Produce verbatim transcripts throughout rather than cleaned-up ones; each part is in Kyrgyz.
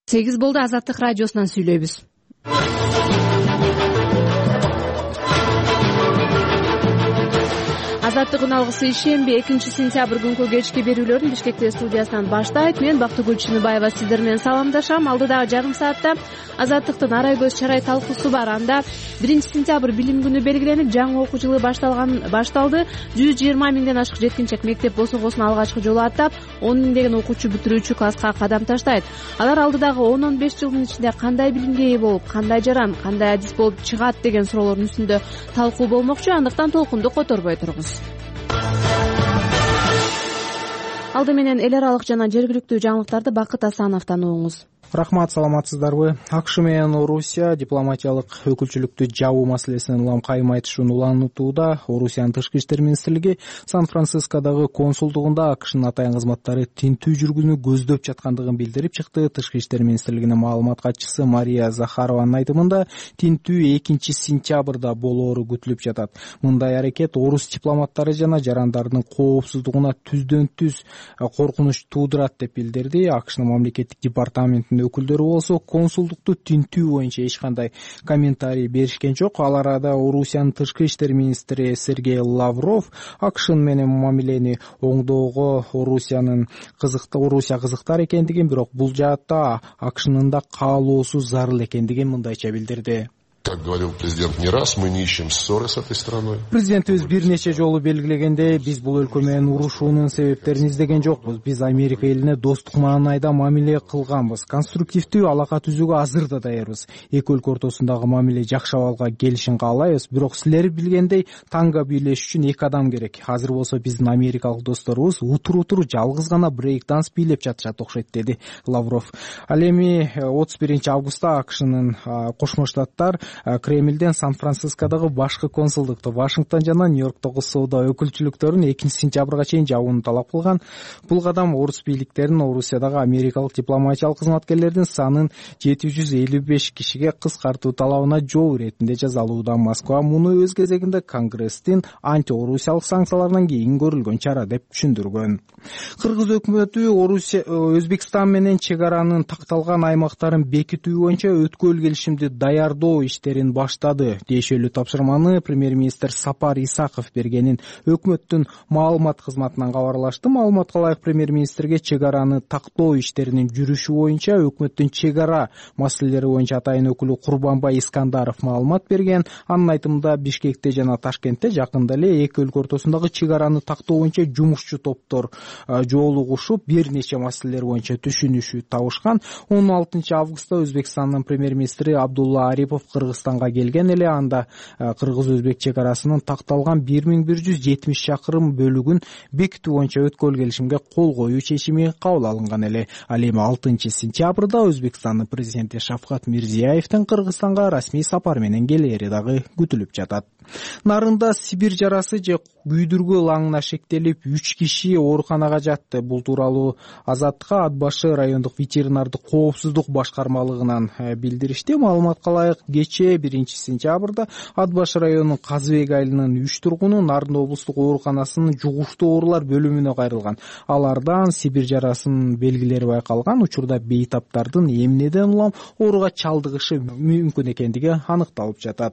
сегиз болду. Азаттык радиосунан сүйлөйбүз. Азаттык алгысы ишемби экинчи сентябрь күнкү кечки берүүлөрүн Бишкекте студиясынан баштайт. Мен Бактыгүл Чыныбаева сиздер менен саламдашам. Алдыдагы жарым саатта Азаттыктын арай көз чарай талкуусу бар. Анда биринчи сентябрь билим күнү белгиленип, жаңы окуу жылы башталган башталды. жүз жыйырма миңден ашык жеткинчек мектеп босогосун алгачкы жолу аттап, он миңдеген окуучу бүтүрүүчү класска кадам таштайт. Алар алдыдагы он он беш жылдын ичинде кандай билимге ээ болуп, кандай жаран, кандай адис болуп чыгат деген суроолордун үстүндө талкуу болмокчу. Андыктан толкунду которбой туруңуз. Алды менен эл аралык жана жергиликтүү жаңылыктарды Бакыт Асановдон угуңуз. Рахмат, саламатсыздарбы? АКШ менен Орусия дипломатиялык өкүлчүлүктү жабуу маселесинен улам кайым айтышууну улантууда. Орусиянын тышкы иштер министрлиги Сан-Францискодогу консулдугунда АКШнын атайын кызматтары тинтүү жүргүүнү көздөп жаткандыгын билдирип чыкты. Тышкы иштер министрлигинин маалымат катчысы Мария Захарованын айтымында тинтүү экинчи сентябрда болоору күтүлүп жатат. Мындай аракет орус дипломаттары жана жарандардын коопсуздугуна түздөн түз коркунуч туудурат деп билдирди. АКШнын мамлекеттик департаментинин өкүлдөрү болсо консулдукту тинтүү боюнча эч кандай комментарий беришкен жок. Ал арада Орусиянын тышкы иштер министри Сергей Лавров АКШ менен мамилени оңдоого Орусиянын кызыкты Орусия кызыктар экендигин, бирок бул жаатта АКШнын да каалоосу зарыл экендигин мындайча билдирди. Как говорил президент не раз, мы не ищем ссоры с этой страной. Президентибиз бир нече жолу белгилегендей, биз бул өлкө менен урушуунун себептерин издеген жокпуз. Биз Америка элине достук маанайда мамиле кылганбыз. Конструктивдүү алака түзүүгө азыр да даярбыз. Эки өлкө ортосундагы мамиле жакшы абалга келишин каалайбыз. Бирок силер билгендей, танго бийлеш үчүн эки адам керек. Азыр болсо биздин америкалык досторубуз утур-утур жалгыз гана брейк данс бийлеп жатышат окшойт, деди Лавров. Ал эми отуз биринчи августта АКШнын Кошмо Штаттар Кремлден Сан-Францискодогу башкы консулдукту, Вашингтон жана Нью-Йорктогу соода өкүлчүлүктөрүн экинчи сентябрга чейин жабууну талап кылган. Бул кадам орус бийликтерин Орусиядагы америкалык дипломатиялык кызматкерлердин санын жети жүз элүү беш кишиге кыскартуу талабына жооп иретинде жазалууда. Москва муну өз кезегинде Конгресстин анти-орусиялык санкцияларынан кийин көрүлгөн чара деп түшүндүргөн. Кыргыз өкмөтү Орусия Өзбекстан менен чек аранын такталган аймактарын бекитүү боюнча өткөл келишимди даярдоо иштерин баштады. Тиешелүү тапшырманы премьер-министр Сапар Исаков бергенин өкмөттүн маалымат кызматынан кабарлашты. Маалыматка ылайык премьер-министрге чек араны тактоо иштеринин жүрүшү боюнча өкмөттүн чек ара маселелери боюнча атайын өкүлү Курбанбай Искандаров маалымат берген. Анын айтымында Бишкекте жана Ташкентте жакында эле эки өлкө ортосундагы чек араны тактоо боюнча жумушчу топтор жолугушуп бир нече маселелер боюнча түшүнүшүү табышкан. он алтынчы августта Өзбекстандын премьер-министри Абдулла Арипов Кыргызстанга келген эле. Анда кыргыз-өзбек чек арасынын такталган бир миң бир жүз жетимиш чакырым бөлүгүн бекитүү боюнча өткөл келишимге кол коюу чечими кабыл алынган эле. Ал эми алтынчы сентябрда Өзбекстандын президенти Шавкат Мирзиёевдин Кыргызстанга расмий сапар менен келери дагы күтүлүп жатат. Нарында Сибирь жарасы же күйдүргү ылаңына шектелип үч киши ооруканага жатты. Бул тууралуу Азаттыкка Ат башы райондук ветеринардык коопсуздук башкармалыгынан билдиришти. Маалыматка ылайык кечээ биринчи сентябрда Ат башы районунун Казыбек айылынын үч тургуну Нарын облустук ооруканасынын жугуштуу оорулар бөлүмүнө кайрылган. Алардан Сибирь жарасынын белгилери байкалган. Учурда бейтаптардын эмнеден улам ооруга чалдыгышы мүмкүн экендиги аныкталып жатат.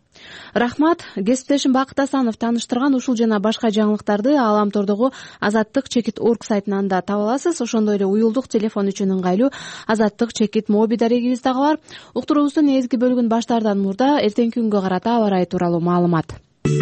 Рахмат. Кесиптешим Бакыт Асанов тааныштырган ушул жана башка жаңылыктарды Аламтордогу Азаттык чекит точка орг сайтынан да таба аласыз. Ошондой эле уюлдук телефон үчүн ыңгайлуу Азаттык чекит моби дарегибиз дагы бар. Уктуруубуздун негизги бөлүгүн баштаардан мурда эртеңки күнгө карата аба ырайы тууралуу маалымат.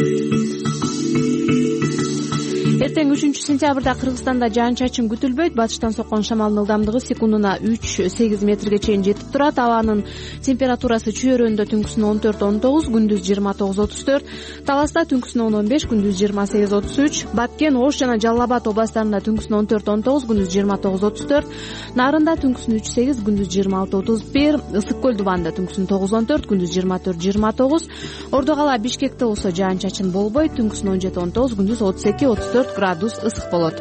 Эртең үчүнчү сентябрда Кыргызстанда жаан-чачын күтүлбөйт. Батыштан соккон шамалдын ылдамдыгы секундуна үч сегиз метрге чейин жетип турат. Абанын температурасы чүйөрөндө түнкүсүн он төрт он тогуз, күндүз жыйырма тогуз отуз төрт, Таласта түнкүсүн он он беш, күндүз жыйырма сегиз отуз үч, Баткен, Ош жана Жалал Абад областарында түнкүсүн он төрт он тогуз, күндүз жыйырма тогуз отуз төрт, Нарында түнкүсүн үч сегиз, күндүз жыйырма алты отуз бир, Ысык көл дубанда түнкүсүн тогуз он төрт, күндүз жыйырма төрт жыйырма тогуз, Ордо кала Бишкекте болсо жаан-чачын болбойт, түнкүсүн он жети он тогуз, күндүз отуз эки отуз төрт градус ысык болот.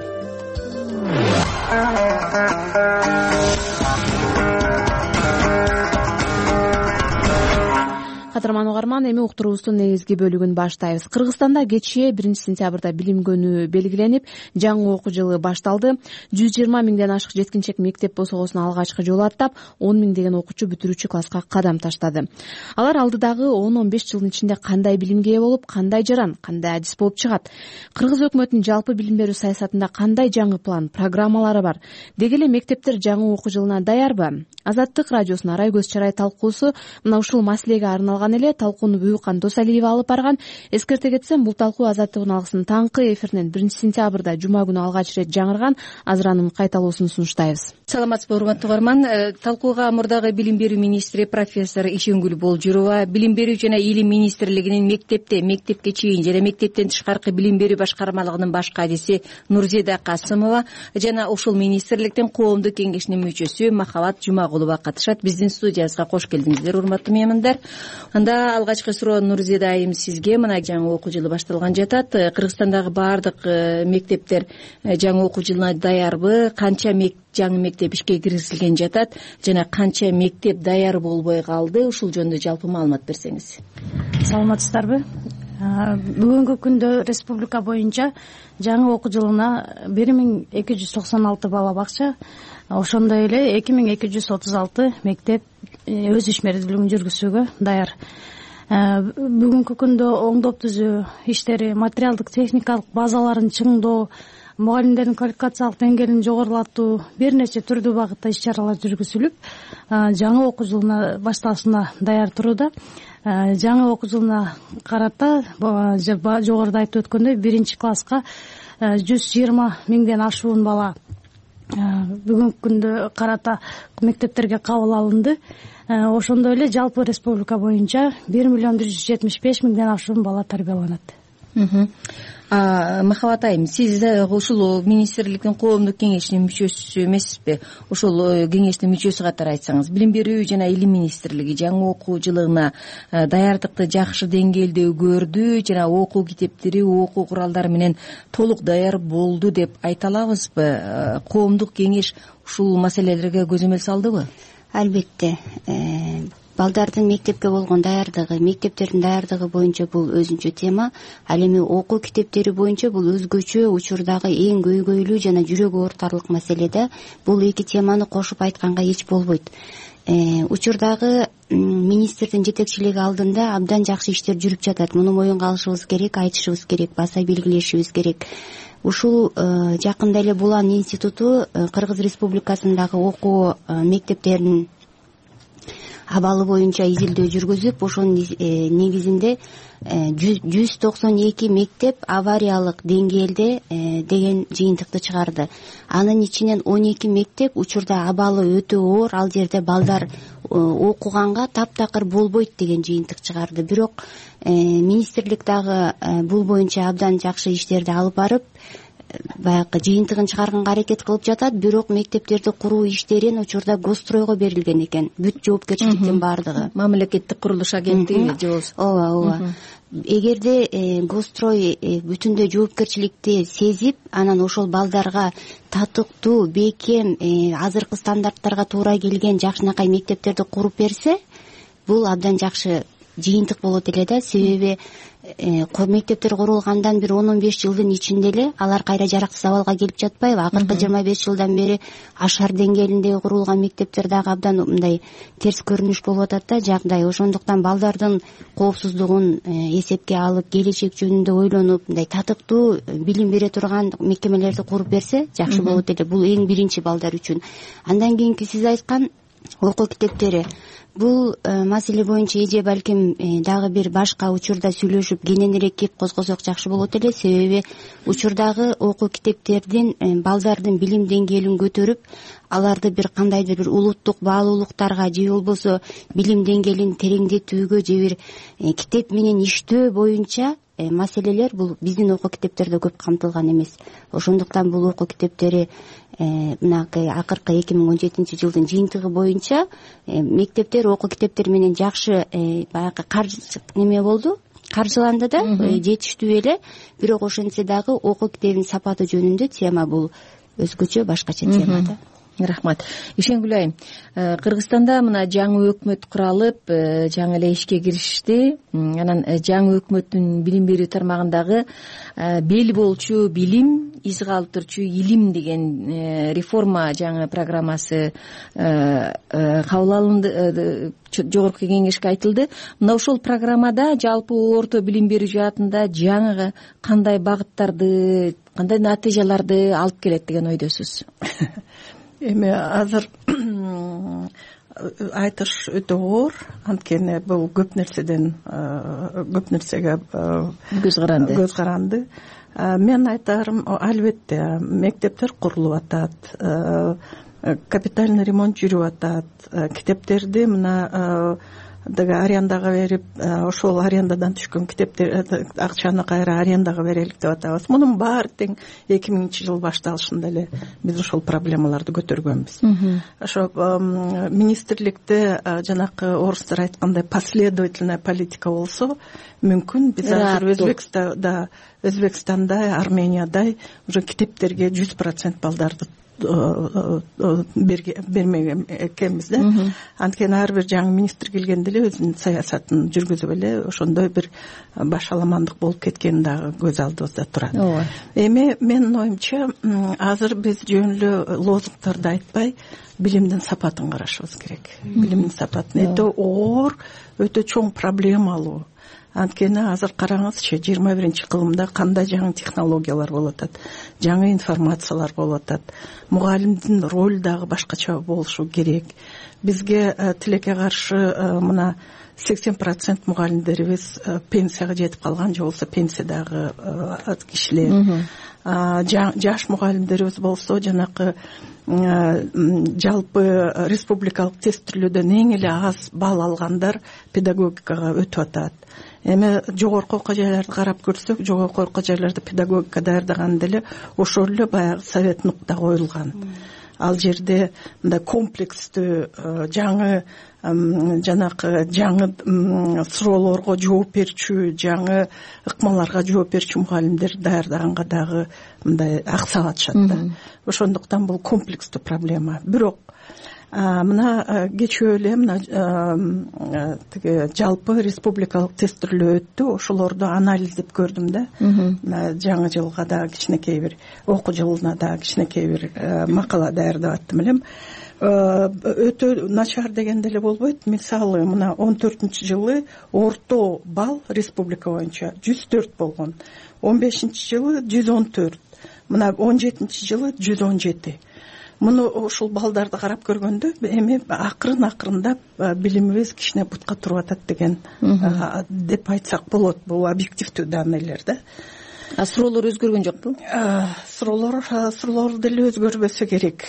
кутман угарман, эми уктуруубуздун негизги бөлүгүн баштайбыз. Кыргызстанда кечээ биринчи сентябрда билим күнү белгиленип, жаңы окуу жылы башталды. жүз жыйырма миңден ашык жеткинчек мектеп босогосун алгачкы жолу аттап, он миң деген окуучу бүтүрүүчү класска кадам таштады. Алар алдыдагы он он беш жылдын ичинде кандай билимге ээ болуп, кандай жаран, кандай адис болуп чыгат? Кыргыз өкмөтүнүн жалпы билим берүү саясатында кандай жаңы план, программалары бар? Деги эле мектептер жаңы окуу жылына даярбы? Азаттык радиосунун арай көз чарай талкуусу мына ушул маселеге арналган эле. Талкууну Буюкан Досалиева алып барган. Эскерте кетсем, бул талкуу Азаттыктын алгысынын таңкы эфиринен биринчи сентябрда жума күнү алгач ирет жаңырган. Азыр анын кайталоосун сунуштайбыз. Саламатсызбы, урматтуу угарман. Талкууга мурдагы билим берүү министри профессор Ишенгүл Болжурова, билим берүү жана илим министрлигинин мектепте, мектепке чейин жана мектептен тышкаркы билим берүү башкармалыгынын баш кадиси Нурзеда Касымова жана ушул министрликтин коомдук кеңешинин мүчөсү Махабат Жумагулова катышат. Биздин студиябызга кош келдиңиздер, урматтуу меймандар. Анда алгачкы суроо Нурзеда айым сизге. Мына жаңы окуу жылы башталган жатат. Кыргызстандагы баардык мектептер жаңы окуу жылына даярбы? Канча жаңы мектеп ишке киргизилген жатат жана канча мектеп даяр болбой калды? Ушул жөнүндө жалпы маалымат берсеңиз. Саламатсыздарбы? Бүгүнкү күндө республика боюнча жаңы окуу жылына бир миң эки жүз токсон алты бала бакча, ошондой эле эки миң эки жүз отуз алты мектеп өз ишмердүүлүгүн жүргүзүүгө даяр. Бүгүнкү күндө оңдоп түзүү иштери, материалдык техникалык базаларын чыңдоо, мугалимдердин квалификациялык деңгээлин жогорулатуу, бир нече түрдүү багытта иш чаралар жүргүзүлүп, жаңы окуу жылына башталышына даяр турууда. Жаңы окуу жылына карата жогоруда айтып өткөндөй биринчи класска жүз жыйырма миңден ашуун бала бүгүнкү күндө карата мектептерге кабыл алынды. Ошондой эле жалпы республика боюнча бир миллион бир жүз жетимиш беш миңден ашуун бала тарбияланат. Махабат айым, сиз ушул министрликтин коомдук кеңешинин мүчөсү эмессизби? Ушул кеңештин мүчөсү катары айтсаңыз, билим берүү жана илим министрлиги жаңы окуу жылына даярдыкты жакшы деңгээлде көрдү жана окуу китептери, окуу куралдары менен толук даяр болду деп айта алабызбы? Коомдук кеңеш ушул маселелерге көзөмөл салдыбы? Албетте. Балдардын мектепке болгон даярдыгы, мектептердин даярдыгы боюнча бул өзүнчө тема. Ал эми окуу китептери боюнча бул өзгөчө учурдагы эң көйгөйлүү жана жүрөгү оорутарлык маселе да. Бул эки теманы кошуп айтканга эч болбойт. Учурдагы министрдин жетекчилиги алдында абдан жакшы иштер жүрүп жатат. Муну моюнга алышыбыз керек, айтышыбыз керек, баса белгилешибиз керек. Ушул жакында эле Булан институту Кыргыз Республикасындагы окуу мектептеринин абалы боюнча изилдөө жүргүзүп, ошонун негизинде жүз токсон эки мектеп авариялык деңгээлде деген жыйынтыкты чыгарды. Анын ичинен он эки мектеп учурда абалы өтө оор, ал жерде балдар окуганга таптакыр болбойт деген жыйынтык чыгарды. Бирок министрлик дагы бул боюнча абдан жакшы иштерди алып барып, баягы жыйынтыгын чыгарганга аракет кылып жатат. Бирок мектептерди куруу иштерин учурда Госстройго берилген экен. Бүт жоопкерчиликтин баардыгы. Мамлекеттик курулуш агенттиги же ооба, ооба. Эгерде Госстрой бүтүндөй жоопкерчиликти сезип, анан ошол балдарга татыктуу, бекем, азыркы стандарттарга туура келген жакшынакай мектептерди куруп берсе, бул абдан жакшы жыйынтык болот эле да. Себеби мектептер курулгандан бир он он беш жылдын ичинде эле алар кайра жараксыз абалга келип жатпайбы? Акыркы жыйырма беш жылдан бери ашар деңгээлинде курулган мектептер дагы абдан мындай терс көрүнүш болуп атат да жагдай. Ошондуктан балдардын коопсуздугун эсепке алып, келечек жөнүндө ойлонуп, мындай татыктуу билим бере турган мекемелерди куруп берсе жакшы болот эле. Бул эң биринчи балдар үчүн. Андан кийинки сиз айткан окуу китептери. Бул маселе боюнча эже балким дагы бир башка учурда сүйлөшүп кененирээк кеп козгосок жакшы болот эле. Себеби учурдагы окуу китептердин балдардын билим деңгээлин көтөрүп, аларды бир кандайдыр бир улуттук баалуулуктарга же болбосо билим деңгээлин тереңдетүүгө же бир китеп менен иштөө боюнча маселелер бул биздин окуу китептерде көп камтылган эмес. Ошондуктан бул окуу китептери мынакы акыркы эки миң он жетинчи жылдын жыйынтыгы боюнча мектептер окуу китептери менен жакшы баягы каржы неме болду, каржыланды да, жетиштүү эле. Бирок ошентсе дагы окуу китебинин сапаты жөнүндө тема бул өзгөчө, башкача тема да. Рахмат. Ишенгүл айым, Кыргызстанда мына жаңы өкмөт куралып, жаңы эле ишке киришти. Анан жаңы өкмөттүн билим берүү тармагындагы бел болчу билим, из калып турчу илим деген реформа жаңы программасы кабыл алынды, жогорку кеңешке айтылды. Мына ошол программада жалпы орто билим берүү жаатында жаңы кандай багыттарды, кандай натыйжаларды алып келет деген ойдосуз? Эми азыр айтыш өтө оор, анткени бул көп нерседен көп нерсеге көз каранды. көз каранды. Мен айтарым, албетте мектептер курулуп атат, капитальный ремонт жүрүп атат, китептерди мына деги арендага берип, ошол арендадан түшкөн китептер акчаны кайра арендага берелик деп атабыз. Мунун баары тең эки миңинчи жыл башталышында эле биз ошол проблемаларды көтөргөнбүз. Ошо министрликте жанакы орустар айткандай последовательная политика болсо, мүмкүн биз азыр Өзбекстанда, Өзбекстанда, Армениядай уже китептерге жүз процент балдарды бермеген экенбиз да. Анткени ар бир жаңы министр келгенде эле өзүнүн саясатын жүргүзүп эле ошондой бир башаламандык болуп кеткени дагы көз алдыбызда турат. Эми менин оюмча, азыр биз жөн эле лозунгдарды айтпай, билимдин сапатын карашыбыз керек. Билимдин сапатын өтө оор, өтө чоң проблемалуу. Анткени азыр караңызчы, жыйырма биринчи кылымда кандай жаңы технологиялар болуп атат, жаңы информациялар болуп атат. Мугалимдин ролу дагы башкача болушу керек. Бизге тилекке каршы мына сексен процент мугалимдерибиз пенсияга жетип калган, же болбосо пенсиядагы кишилер. Жаш мугалимдерибиз болсо, жанакы жалпы республикалык тестирлөөдөн эң эле аз балл алгандар педагогикага өтүп атат. Эми жогорку окуу жайларды карап көрсөк, жогорку окуу жайларда педагогика даярдаганда эле ошол эле баягы совет нукта коюлган. Ал жерде мындай комплекстүү жаңы жанакы жаңы суроолорго жооп берчү, жаңы ыкмаларга жооп берчү мугалимдер даярдаганга дагы мындай аксап атышат да. Ошондуктан бул комплекстүү проблема. Бирок мына кечээ эле мына тиги жалпы республикалык тестирлөө өттү, ошолорду анализдеп көрдүм да. Жаңы жылга да кичинекей бир окуу жылына да кичинекей бир макала даярдап аттым элем. Өтө начар дегенде эле болбойт. Мисалы, мына он төртүнчү жылы орто балл республика боюнча жүз төрт болгон. он бешинчи жылы жүз он төрт. Мына он жетинчи жылы жүз он жети. Муну ошол балдарды карап көргөндө эми акырын акырындап билимибиз кичине бутка туруп атат деген деп айтсак болот. Бул объективдүү данныйлар да. А суроолор өзгөргөн жокпу? Суроолор суроолор деле өзгөрбөсө керек.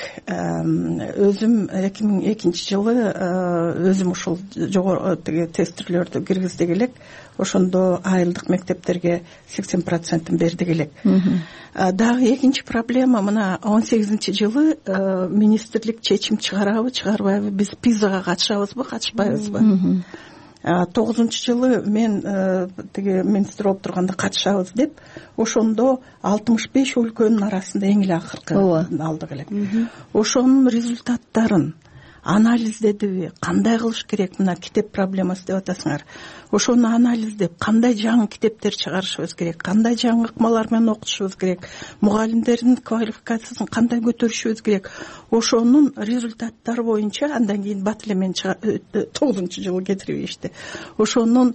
Өзүм эки миң экинчи жылы өзүм ошол жогорку тестирлөрдү киргиздик элек. Ошондо айылдык мектептерге сексен процентин бердик элек. Дагы экинчи проблема, мына он сегизинчи жылы министрлик чечим чыгарабы, чыгарбайбы, биз пизага катышабызбы, катышпайбызбы? тогузунчу жылы мен тиги министр болуп турганда катышабыз деп, ошондо алтымыш беш өлкөнүн арасында эң эле акыркы алдык элек. Ошонун результаттарын анализдедиби, кандай кылыш керек, мына китеп проблемасы деп атасыңар. Ошону анализдеп, кандай жаңы китептер чыгарышыбыз керек, кандай жаңы ыкмалар менен окутушубуз керек, мугалимдердин квалификациясын кандай көтөрүшүбүз керек. Ошонун результаттары боюнча андан кийин бат эле мен тогузунчу жылы кетирип ишти. Ошонун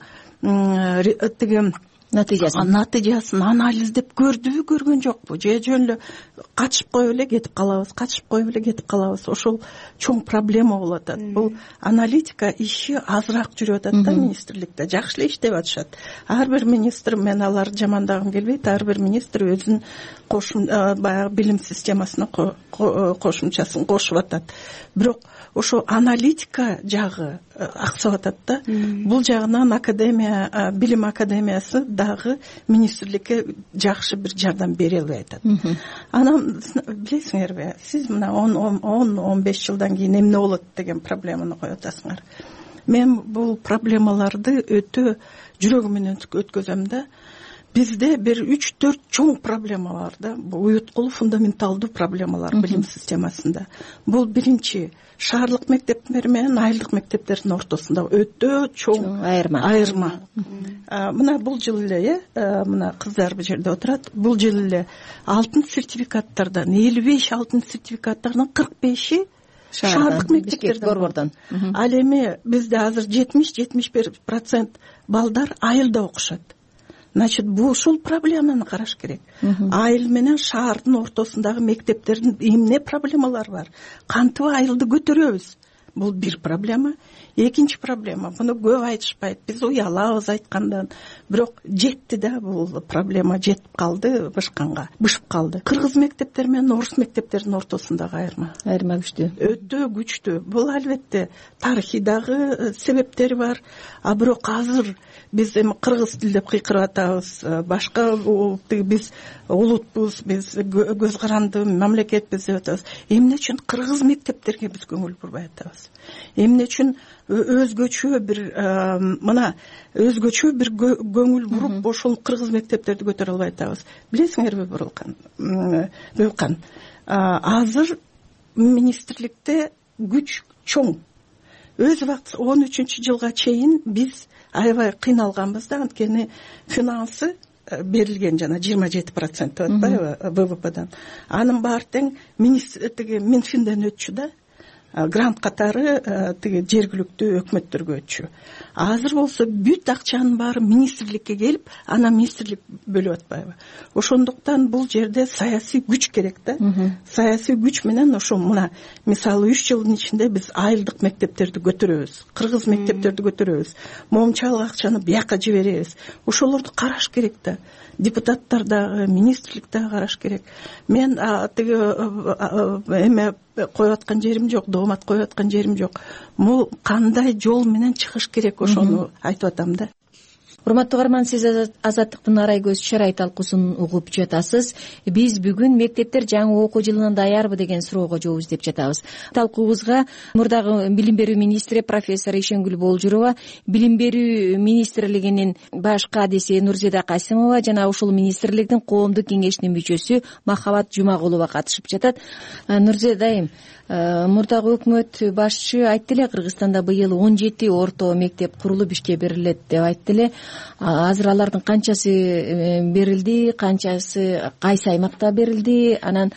тиги натыйжасын натыйжасын анализдеп көрдүбү, көргөн жокпу, же жөн эле катышып коюп эле кетип калабыз, катышып коюп эле кетип калабыз. Ошол чоң проблема болуп атат. Бул аналитика иши азыраак жүрүп атат да министрликте. Жакшы эле иштеп атышат. Ар бир министр, мен аларды жамандагым келбейт, ар бир министр өзүнүн кошум баягы билим системасына кошумчасын кошуп атат. Бирок ошо аналитика жагы аксап атат да. Бул жагынан академия, билим академиясы дагы министрликке жакшы бир жардам бере албай атат. Анан билесиңерби, сиз мына он он беш жылдан кийин эмне болот деген проблеманы коюп атасыңар. Мен бул проблемаларды өтө жүрөгүм менен өткөзөм да. бизде бир үч төрт чоң проблема бар да. Бул уюткулуу фундаменталдуу проблемалар билим системасында. Бул биринчи шаардык мектептер менен айылдык мектептердин ортосунда өтө чоң айырма. Айырма. Мына бул жыл эле, э, мына кыздар бул жерде отурат. Бул жыл эле алтын сертификаттардан элүү беш алтын сертификаттардан кырк беши шаардык мектептерден борбордон. Ал эми бизде азыр жетимиш жетимиш бир процент балдар айылда окушат. Значит, бул ушул проблеманы караш керек. Айыл менен шаардын ортосундагы мектептердин эмне проблемалары бар? Кантип айылды көтөрөбүз? Бул бир проблема. Экинчи проблема, буну көп айтышпайт. Биз уялабыз айткандан, бирок жетти да, бул проблема жетип калды бышканга, бышып калды. Кыргыз мектептери менен орус мектептердин ортосундагы айырма. Айырма күчтүү. Өтө күчтүү. Бул албетте тарыхый дагы себептери бар. А бирок азыр биз эми кыргыз тил деп кыйкырып атабыз. Башка биз улутпуз, биз көз каранды мамлекетпиз деп атабыз. Эмне үчүн кыргыз мектептерге биз көңүл бурбай атабыз? Эмне үчүн өзгөчө бир мына өзгөчө бир көңүл буруп ошол кыргыз мектептерди көтөрө албай атабыз? Билесиңерби Бурулкан? Бурулкан. Азыр министрликте күч чоң. Өз убакыт он үчүнчү жылга чейин биз аябай кыйналганбыз да, анткени финансы берилген жана жыйырма жети процент атпайбы вэ вэ пэдан. Анын баары тең министрликтеги Минфинден өтчү да. Грант катары тиги жергиликтүү өкмөттөргө өтчү. Азыр болсо бүт акчанын баары министрликке келип, ана министрлик бөлүп атпайбы? Ошондуктан бул жерде саясий күч керек да. Саясий күч менен ошо мына мисалы үч жылдын ичинде биз айылдык мектептерди көтөрөбүз, кыргыз мектептерди көтөрөбүз, моңчалык акчаны бияка жиберебиз. Ошолорду караш керек да. Депутаттар дагы, министрлик дагы караш керек. Мен тиги эме коюп аткан жерим жок, доомат коюп аткан жерим жок. Бул кандай жол менен чыгыш керек, ошону айтып атам да. Урматтуу угарман, сиз Азаттыктын арай көз чарай талкуусун угуп жатасыз. Биз бүгүн мектептер жаңы окуу жылына даярбы деген суроого жооп издеп жатабыз. Талкуубузга мурдагы билим берүү министри профессор Ишенгүл Болжурова, билим берүү министрлигинин баш кадиси Нурзида Касимова жана ушул министрликтин коомдук кеңешинин мүчөсү Махабат Жумагулова катышып жатат. Нурзида айым, мурдагы өкмөт башчы айтты эле, Кыргызстанда быйыл он жети орто мектеп курулуп ишке берилет деп айтты эле. Азыр алардын канчасы берилди, канчасы кайсы аймакта берилди, анан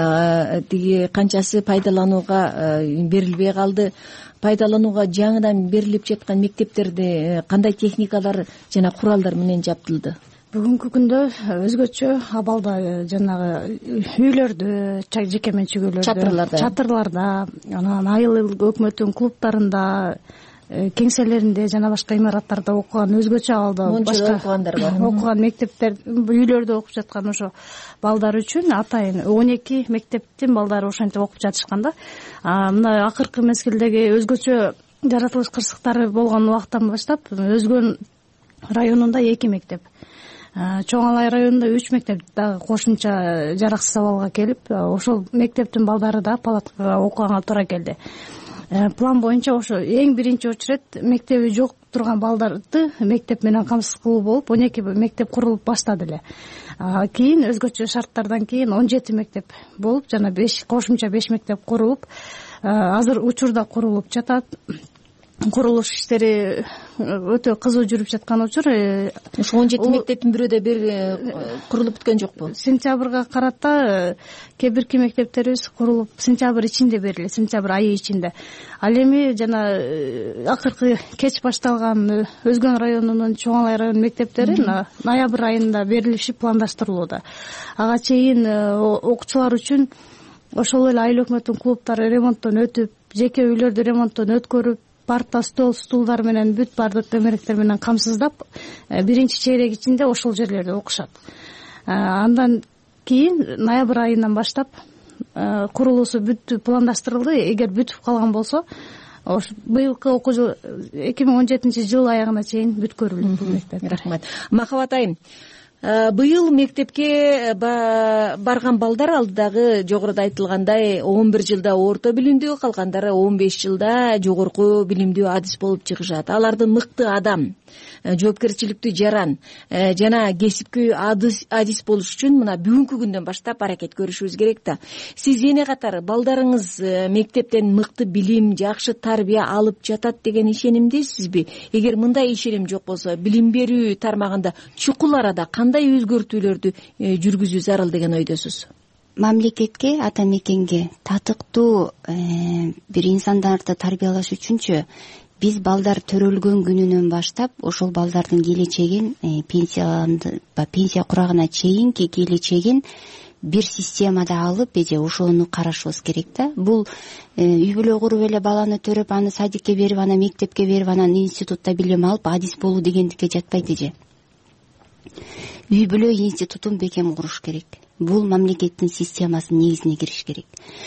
тиги канчасы пайдаланууга берилбей калды? Пайдаланууга жаңыдан берилип жаткан мектептерде кандай техникалар жана куралдар менен жабдылды? Бүгүнкү күндө өзгөчө абалда жанагы үйлөрдө, жеке менчик үйлөрдө, чатырларда, чатырларда, анан айыл өкмөттүн клубтарында, кеңселеринде жана башка имараттарда окуган, өзгөчө абалда башка окугандар бар. Окуган мектептер, үйлөрдө окуп жаткан ошо балдар үчүн атайын он эки мектептин балдары ошентип окуп жатышкан да. Мына акыркы мезгилдеги өзгөчө жаратылыш кырсыктары болгон убакыттан баштап Өзгөн районунда эки мектеп, Чоң Алай районунда үч мектеп дагы кошумча жараксыз абалга келип, ошол мектептин балдары да палаткага окуганга туура келди. План боюнча ошо эң биринчи очередь мектеби жок турган балдарды мектеп менен камсыз кылуу болуп, он эки мектеп курулуп баштады эле. Кийин өзгөчө шарттардан кийин он жети мектеп болуп, жана беш кошумча беш мектеп курулуп, азыр учурда курулуп жатат. Курулуш иштери өтө кызуу жүрүп жаткан учур. Ошо он жети мектептин бирөө да бир курулуп бүткөн жокпу? Сентябрга карата кээ бирки мектептерибиз курулуп сентябрь ичинде берилет, сентябрь айы ичинде. Ал эми жана акыркы кеч башталган Өзгөн районунун Чоң Алай районунун мектептери ноябрь айында берилиши пландаштырылууда. Ага чейин окуучулар үчүн ошол эле айыл өкмөттүн клубтары ремонттон өтүп, жеке үйлөрдү ремонттон өткөрүп, парта, стол, стулдар менен бүт бардык төмөрөктөр менен камсыздап, биринчи чейрек ичинде ошол жерлерде окушат. Андан кийин ноябрь айынан баштап курулуусу бүт пландаштырылды. Эгер бүтүп калган болсо, быйылкы окуу жылы эки миң он жетинчи жыл аягына чейин бүткөрүлөт бул мектеп. Рахмат. Махабат айым, Быйыл мектепке барган балдар алдыдагы жогоруда айтылгандай он бир жылда орто билимдүү, калгандары он беш жылда жогорку билимдүү адис болуп чыгышат. Аларды мыкты адам, жоопкерчиликтүү жаран жана кесипкөй адис болуш үчүн мына бүгүнкү күндөн баштап аракет көрүшүбүз керек да. Сиз эне катары балдарыңыз мектептен мыкты билим, жакшы тарбия алып жатат деген ишенимдесизби? Эгер мындай ишеним жок болсо, билим берүү тармагында чукул арада кандай өзгөртүүлөрдү жүргүзүү зарыл деген ойдосуз? Мамлекетке, ата мекенге татыктуу бир инсандарды тарбиялаш үчүнчү биз балдар төрөлгөн күнүнөн баштап ошол балдардын келечегин, пенсия курагына чейинки келечегин бир системада алып эже ошону карашыбыз керек да. Бул үй бүлө куруп эле баланы төрөп, аны садикке берип, аны мектепке берип, анан институтта билим алып адис болуу дегендикке жатпайт эже. Үй бүлө институтун бекем куруш керек. Бул мамлекеттин системасынын негизине кириш керек.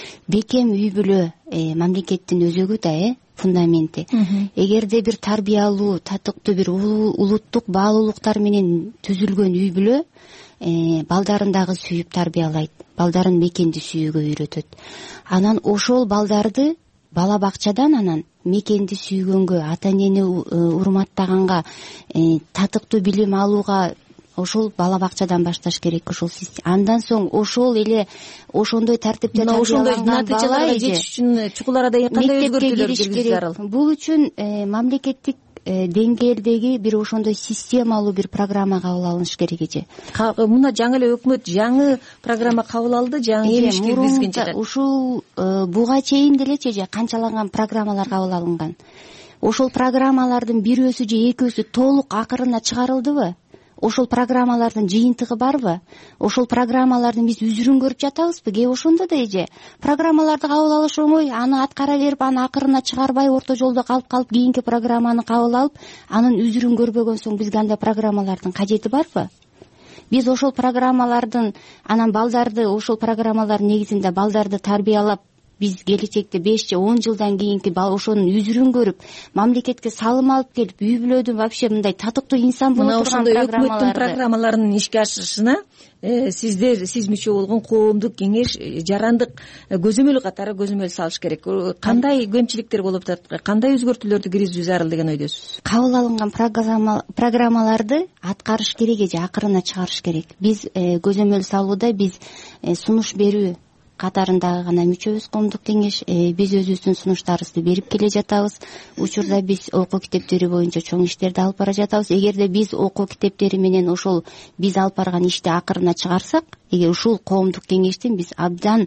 Бекем үй бүлө мамлекеттин өзөгү да, э фундаменти. Эгерде бир тарбиялуу, татыктуу бир улуттук баалуулуктар менен түзүлгөн үй бүлө балдарын дагы сүйүп тарбиялайт, балдарын мекенди сүйүүгө үйрөтөт. Анан ошол балдарды бала бакчадан анан мекенди сүйгөнгө, ата энени урматтаганга, татыктуу билим алууга ошол бала бакчадан башташ керек. Ошол андан соң ошол эле ошондой тартипте тарбияланган бала жетиш үчүн чукул арада кандай өзгөртүүлөр жүргүзүү зарыл? Бул үчүн мамлекеттик деңгээлдеги бир ошондой системалуу бир программа кабыл алыныш керек эже. Мына жаңы эле өкмөт жаңы программа кабыл алды, жаңы ишке киргизген жатат. Ушул буга чейин делечи эже канчалаган программалар кабыл алынган. Ошол программалардын бирөөсү же экөөсү толук акырына чыгарылдыбы? Ошол программалардын жыйынтыгы барбы? Ошол программалардын биз үзүрүн көрүп жатабызбы? Кээ ошондо да эже программаларды кабыл алыш оңой, аны аткара берип, аны акырына чыгарбай, орто жолдо калып калып, кийинки программаны кабыл алып, анын үзүрүн көрбөгөн соң бизге андай программалардын кажети барбы? Биз ошол программалардын анан балдарды, ошол программалардын негизинде балдарды тарбиялап, биз келечекте беш же он жылдан кийинки бала ошонун үзүрүн көрүп, мамлекетке салым алып келип, үй бүлөдүн вообще мындай татыктуу инсан боло турган программаларды, өкмөттүн программаларынын ишке ашышына сиздер, сиз мүчө болгон коомдук кеңеш, жарандык көзөмөл катары көзөмөл салыш керек. Кандай кемчиликтер болуп атат, кандай өзгөртүүлөрдү киргизүү зарыл деген ойдосуз? Кабыл алынган программаларды аткарыш керек эже, акырына чыгарыш керек. Биз көзөмөл салууда биз сунуш берүү катарындагы гана мүчөбүз коомдук кеңеш. Биз өзүбүздүн сунуштарыбызды берип келе жатабыз. Учурда биз окуу китептери боюнча чоң иштерди алып бара жатабыз. Эгерде биз окуу китептери менен ошол биз алып барган ишти акырына чыгарсак, эгер ушул коомдук кеңештин биз абдан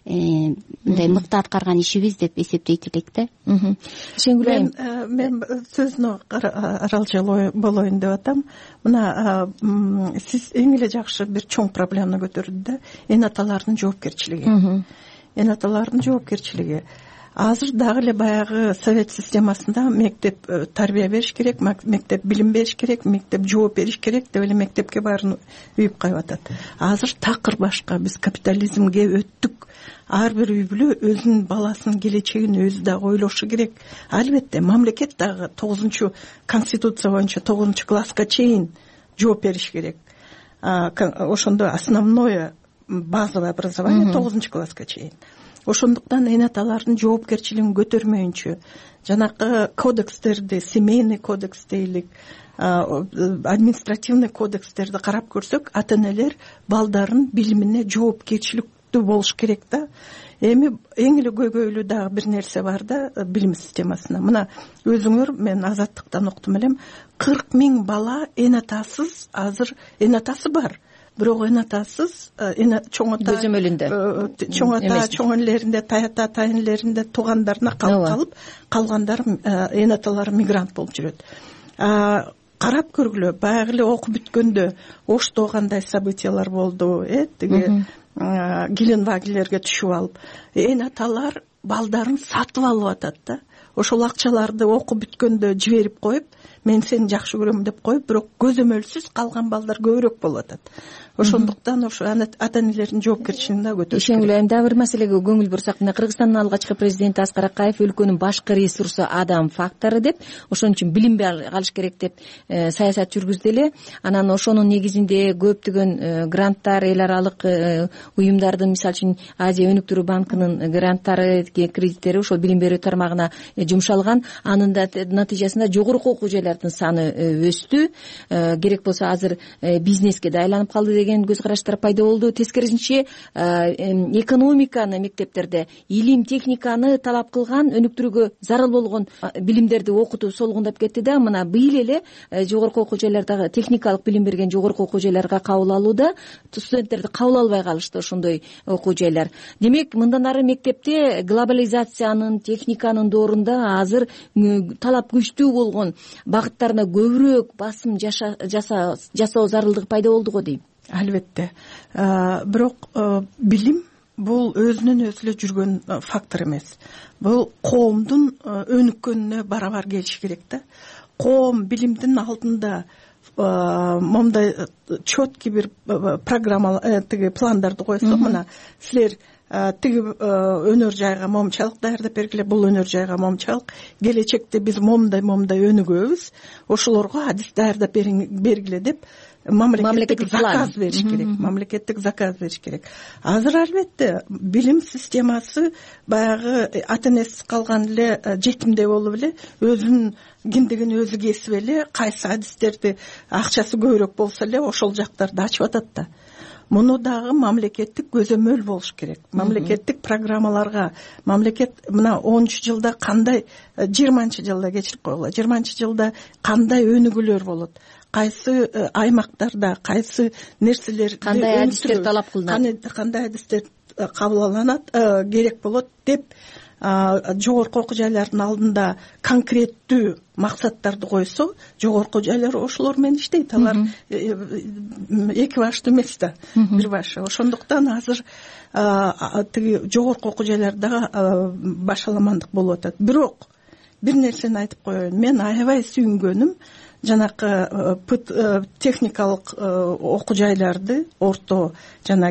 мындай мыкты аткарган ишибиз деп эсептейт элек да. Шеңгүл айым, мен сөзүнө аралча болоюн деп атам. Мына сиз эң эле жакшы бир чоң проблеманы көтөрдү да, эн аталардын жоопкерчилиги. Эн аталардын жоопкерчилиги. Азыр дагы эле баягы совет системасында мектеп тарбия бериш керек, мектеп билим бериш керек, мектеп жооп бериш керек деп эле мектепке баарын үйүп коюп атат. Азыр такыр башка, биз капитализмге өттүк. Ар бир үй бүлө өзүнүн баласынын келечегин өзү дагы ойлошу керек. Албетте мамлекет дагы тогузунчу конституция боюнча тогузунчу класска чейин жооп бериш керек. Ошондо основное базовое образование тогузунчу класска чейин. Ошондуктан эн аталардын жоопкерчилигин көтөрмөйүнчө жанакы кодекстерди, семейный кодекс дейлик, административный кодекстерди карап көрсөк, ата энелер балдарын билимине жоопкерчиликтүү болуш керек да. Эми эң эле көйгөйлүү дагы бир нерсе бар да билим системасына. Мына өзүңөр, мен Азаттыктан уктум элем, кырк миң бала эн атасыз, азыр эн атасы бар. Бирок эн атасыз, чоң ата көзөмөлүндө, чоң ата, чоң энелеринде, тайата, тайнелеринде, туугандарына калып калып, калгандар эн аталары мигрант болуп жүрөт. Карап көргүлө, баягы эле окуп бүткөндө Ошто кандай событиялар болду, э, тиги Геленвагелерге түшүп алып, эн аталар балдарын сатып алып атат да. ошол акчаларды окуп бүткөндө жиберип коюп мен сени жакшы көрөм деп коюп, бирок көзөмөлсүз калган балдар көбүрөөк болуп атат. Ошондуктан ошо ата энелердин жоопкерчилигин да көтөрүш керек. Ишенгүл айым, дагы бир маселеге көңүл бурсак, мына Кыргызстандын алгачкы президенти Аскар Акаев өлкөнүн башкы ресурсу адам фактору деп, ошон үчүн билим алыш керек деп саясат жүргүздү эле. Анан ошонун негизинде көптөгөн гранттар, эл аралык уюмдардын, мисалы үчүн Азия өнүктүрүү банкынын гранттары, кредиттери ошол билим берүү тармагына жумшалган. Анын да натыйжасында жогорку окуу жайлардын саны өстү. Керек болсо азыр бизнеске да айланып калды деген көз караштар пайда болду. Тескерисинче экономиканы мектептерде, илим техниканы талап кылган, өнүктүрүүгө зарыл болгон билимдерди окутуу солгундап кетти да. Мына быйыл эле жогорку окуу жайлардагы техникалык билим берген жогорку окуу жайларга кабыл алууда студенттерди кабыл албай калышты ошондой окуу жайлар. Демек, мындан ары мектепте глобализациянын, техниканын доорунда азыр талап күчтүү болгон багыттарына көбүрөөк басым жасоо зарылдыгы пайда болду го дейм. Албетте. Бирок билим бул өзүнөн өзү эле жүргөн фактор эмес. Бул коомдун өнүккөнүнө барабар келиш керек да. Коом билимдин алдында момундай четкий бир программа, тиги пландарды койсо, мына силер тиги өнөр жайга момчалык даярдап бергиле, бул өнөр жайга момчалык, келечекте биз момундай момундай өнүгөбүз, ошолорго адис даярдап бергиле деп мамлекеттик заказ бериш керек. Мамлекеттик заказ бериш керек. Азыр албетте билим системасы баягы ата энесиз калган эле жетимдей болуп эле, өзүнүн киндигин өзү кесип эле, кайсы адистерди акчасы көбүрөөк болсо эле ошол жактарды ачып атат да. Муну дагы мамлекеттик көзөмөл болуш керек. Мамлекеттик программаларга, мамлекет мына онунчу жылда кандай, жыйырманчы жылда кечирип койгула, жыйырманчы жылда кандай өнүгүүлөр болот, кайсы аймактарда кайсы нерселер, кандай адистер талап кылынат, кандай адистер кабыл алынат, керек болот деп жогорку окуу жайлардын алдында конкреттүү максаттарды койсо, жогорку жайлар ошолор менен иштейт. Алар эки баштуу эмес да, бир башы. Ошондуктан азыр тиги жогорку окуу жайларда башаламандык болуп атат. Бирок бир нерсени айтып коеюн. Мен аябай сүйүнгөнүм жанакы техникалык окуу жайларды, орто жана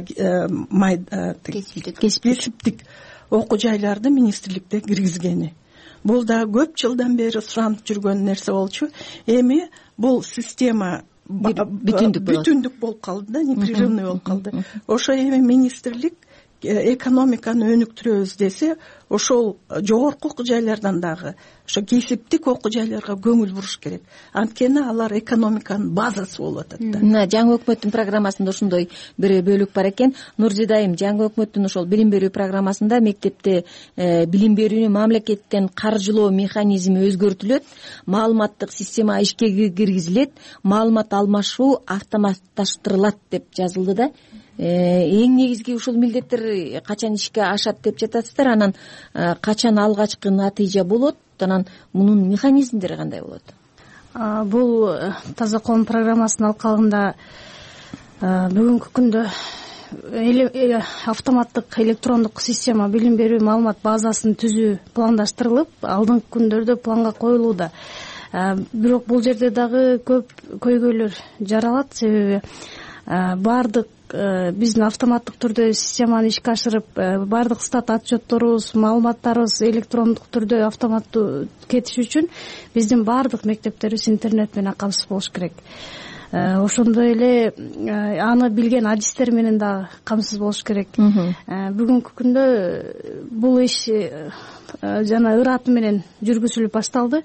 кесиптик окуу жайларды министрликте киргизгени. Бул да көп жылдан бери суранып жүргөн нерсе болчу. Эми бул система бүтүндүк болуп калды да, непрерывный болуп калды. Ошо эми министрлик экономиканы өнүктүрөбүз десе, ошол жогорку окуу жайлардан дагы ошо кесиптик окуу жайларга көңүл буруш керек. Анткени алар экономиканын базасы болуп атат да. Мына жаңы өкмөттүн программасында ошондой бир бөлүк бар экен. Нурзида айым, жаңы өкмөттүн ошол билим берүү программасында мектепте билим берүүнү мамлекеттен каржылоо механизми өзгөртүлөт, маалыматтык система ишке киргизилет, маалымат алмашуу автоматташтырылат деп жазылды да. Эң негизги ушул милдеттер качан ишке ашат деп жатасыздар, анан качан алгачкы натыйжа болот, анан мунун механизмдери кандай болот? Бул Таза коом программасынын алкагында бүгүнкү күндө автоматтык электрондук система билим берүү маалымат базасын түзүү пландаштырылып, алдыңкы күндөрдө планга коюлууда. Бирок бул жерде дагы көп көйгөйлөр жаралат, себеби баардык биздин автоматтык түрдө системаны ишке ашырып, баардык стат отчетторубуз, маалыматтарыбыз электрондук түрдө автоматтуу кетиш үчүн биздин баардык мектептерибиз интернет менен камсыз болуш керек. Ошондой эле аны билген адистер менен дагы камсыз болуш керек. Бүгүнкү күндө бул иш жана ыраты менен жүргүзүлүп башталды.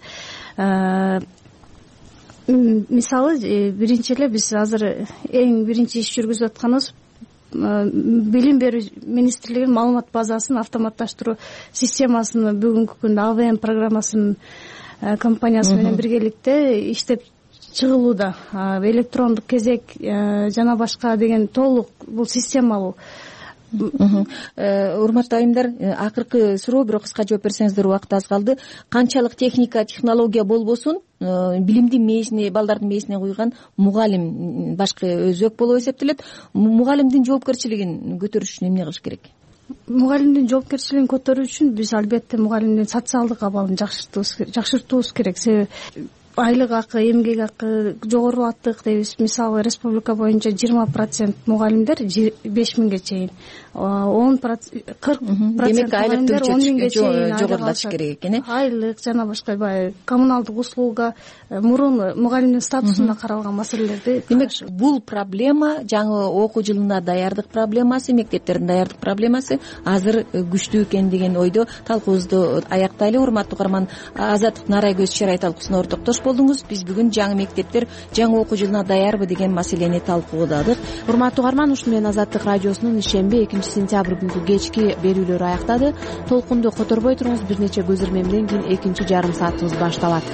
Мисалы, биринчи эле биз азыр эң биринчи иш жүргүзүп атканыбыз билим берүү министрлигинин маалымат базасын автоматташтыруу системасын бүгүнкү күндө А В М программасынын компаниясы менен биргеликте иштеп чыгылууда. Электрондук кезек жана башка деген толук бул системалуу. Урматтуу айымдар, акыркы суроо, бирок кыска жооп берсеңиздер, убакыт аз калды. Канчалык техника, технология болбосун, билимдин мээсине, балдардын мээсине куйган мугалим башкы өзөк болуп эсептелет. Мугалимдин жоопкерчилигин көтөрүш үчүн эмне кылыш керек? мугалимдин жоопкерчилигин көтөрүү үчүн биз албетте мугалимдин социалдык абалын жакшыртуубуз керек. Себеби айлык акы, эмгек акы жогорулаттык дейбиз. Мисалы республика боюнча жыйырма процент мугалимдер беш миңге чейин, он процент кырк процент демек айлык он миңге чейин жогорулатыш керек экен э айлык жана башка баягы коммуналдык услуга мурун мугалимдин статусунда каралган маселелерди. Демек бул проблема жаңы окуу жылына даярдык проблемасы, мектептердин даярдык проблемасы азыр күчтүү экен деген ойдо талкуубузду аяктайлы. Урматтуу угарман, Азаттык Нарай көз чарай талкуусуна ортоктош болдуңуз. Биз бүгүн жаңы мектептер жаңы окуу жылына даярбы деген маселени талкууладык. Урматтуу угарман, ушуну менен Азаттык радиосунун ишемби экинчи сентябрь күнкү кечки берүүлөрү аяктады. Толкунду которбой туруңуз, бир нече көзөрмемден кийин экинчи жарым саатыбыз башталат.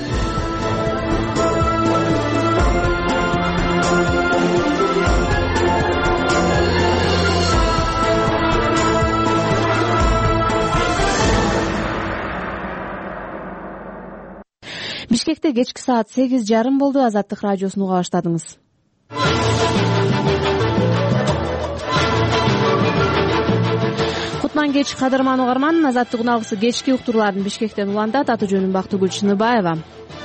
Бишкекте кечки саат сегиз жарым болду. Азаттык радиосун уга баштадыңыз. Кутман кеч кадырман угарман, Азаттык алгысы кечки уктурларын Бишкектен улантат. Аты жөнүм Бактыгүл Чыныбаева.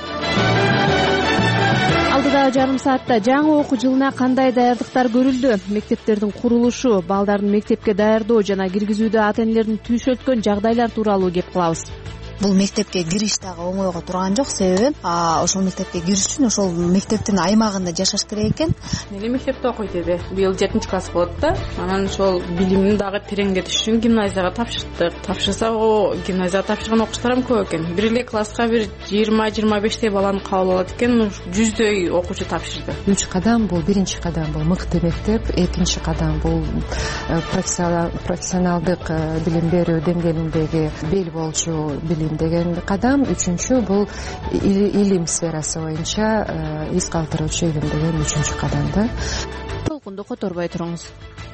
Алдыдагы жарым саатта жаңы окуу жылына кандай даярдыктар көрүлдү, мектептердин курулушу, балдардын мектепке даярдоо жана киргизүүдө ата-энелердин түйшөлткөн жагдайлар тууралуу кеп кылабыз. Бул мектепке кириш дагы оңойго турган жок. Себеби ошол мектепке кириш үчүн ошол мектептин аймагында жашаш керек экен. Эле мектепте окуйт эди. Быйыл жетинчи класс болот да. Анан ошол билимин дагы тереңдетиш үчүн гимназияга тапшырдык. Тапшырсак, о гимназияга тапшырган окуучуларым көп экен. Бир эле класска бир жыйырма жыйырма бештей баланы кабыл алат экен. жүздөй окуучу тапшырды. Үч кадам бул, биринчи кадам бул мыкты мектеп, экинчи кадам бул профессионалдык билим берүү деңгээлиндеги бел болчу билим деген кадам, үчүнчү бул илим сферасы боюнча из калтыруучу илим деген үчүнчү кадам да. Толкунду которбой туруңуз.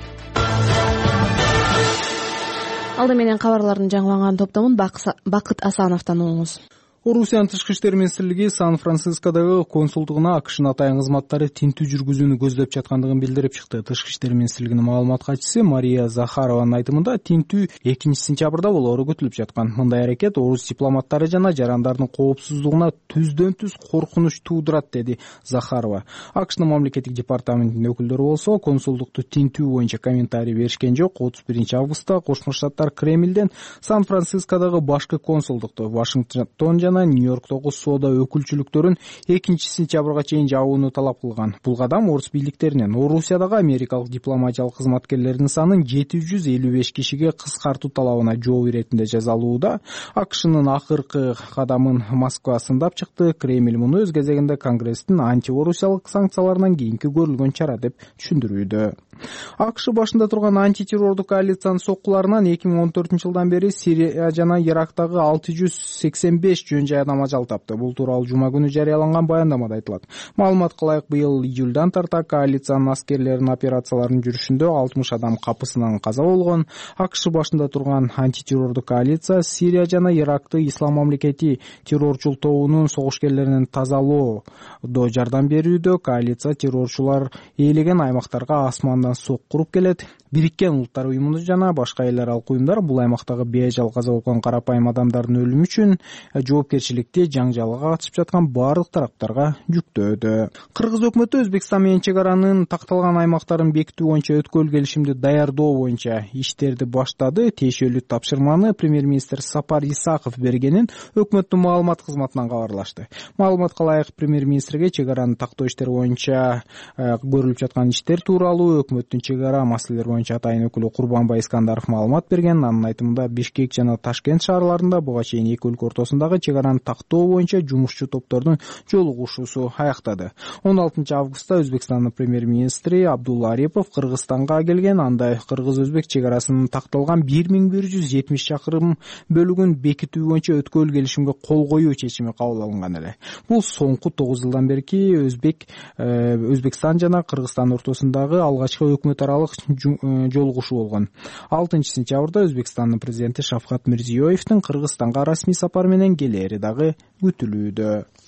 Алды менен кабарлардын жаңыланган топтомун Бакыт Асановдон угуңуз. Орусиянын тышкы иштер министрлиги Сан-Францискодогу консулдугуна АКШнын атайын кызматтары тинтүү жүргүзүүнү көздөп жаткандыгын билдирип чыкты. Тышкы иштер министрлигинин маалымат катчысы Мария Захарованын айтымында тинтүү экинчи сентябрда болоору күтүлүп жаткан. Мындай аракет орус дипломаттары жана жарандардын коопсуздугуна түздөн түз коркунуч туудурат, деди Захарова. АКШнын мамлекеттик департаментинин өкүлдөрү болсо консулдукту тинтүү боюнча комментарий беришкен жок. отуз биринчи августта Кошмо Штаттар Кремлден Сан-Францискодогу башкы консулдукту Вашингтон жана Нью-Йорктогу соода өкүлчүлүктөрүн экинчи сентябрга чейин жабууну талап кылган. Бул кадам орус бийликтеринин Орусиядагы америкалык дипломатиялык кызматкерлердин санын жети жүз элүү беш кишиге кыскартуу талабына жооп иретинде жазалууда. АКШнын акыркы кадамын Москва сындап чыкты. Кремль муну өз кезегинде Конгресстин антиорусиялык санкцияларынан кийинки көрүлгөн чара деп түшүндүрүүдө. АКШ башында турган антитеррордук коалициянын соккуларынан эки миң он төртүнчү жылдан бери Сирия жана Ирактагы алты жүз сексен беш жөн жай адам ажал тапты. Бул тууралуу жума күнү жарыяланган баяндамада айтылат. Маалыматка ылайык, быйыл июлдан тарта коалициянын аскерлеринин операцияларын жүрүшүндө алтымыш адам капысынан каза болгон. АКШ башында турган антитеррордук коалиция Сирия жана Иракты Ислам мамлекети террорчул тобунун согушкерлеринен тазалоодо жардам берүүдө. Коалиция террорчулар ээлеген аймактарга асмандан сок куруп келет. Бириккен Улуттар уюму жана башка эл аралык уюмдар бул аймактагы бейажал каза болгон карапайым адамдардын өлүмү үчүн жоопкерчиликти жаңжалга катышып жаткан баардык тараптарга жүктөөдө. Кыргыз өкмөтү Өзбекстан менен чек аранын такталган аймактарын бекитүү боюнча өткөл келишимди даярдоо боюнча иштерди баштады. Тиешелүү тапшырманы премьер-министр Сапар Исаков бергенин өкмөттүн маалымат кызматынан кабарлашты. Маалыматка ылайык, премьер-министрге чек араны тактоо иштери боюнча көрүлүп жаткан иштер тууралуу өкмөттүн чек ара маселелери боюнча атайын өкүлү Курбанбай Искандаров маалымат берген. Анын айтымында Бишкек жана Ташкент шаарларында буга чейин эки өлкө ортосундагы чек араны тактоо боюнча жумушчу топтордун жолугушуусу аяктады. он алтынчы августта Өзбекстандын премьер-министри Абдулла Арипов Кыргызстанга келген. Анда кыргыз-өзбек чек арасынын такталган бир миң бир жүз жетимиш чакырым бөлүгүн бекитүү боюнча өткөл келишимге кол коюу чечими кабыл алынган эле. Бул соңку тогуз жылдан берки Өзбек Өзбекстан жана Кыргызстан ортосундагы алгачкы өкмөт аралык жолугушуу болгон. алтынчы сентябрда Өзбекстандын президенти Шавкат Мирзиёевдин Кыргызстанга расмий сапар менен келери дагы күтүлүүдө.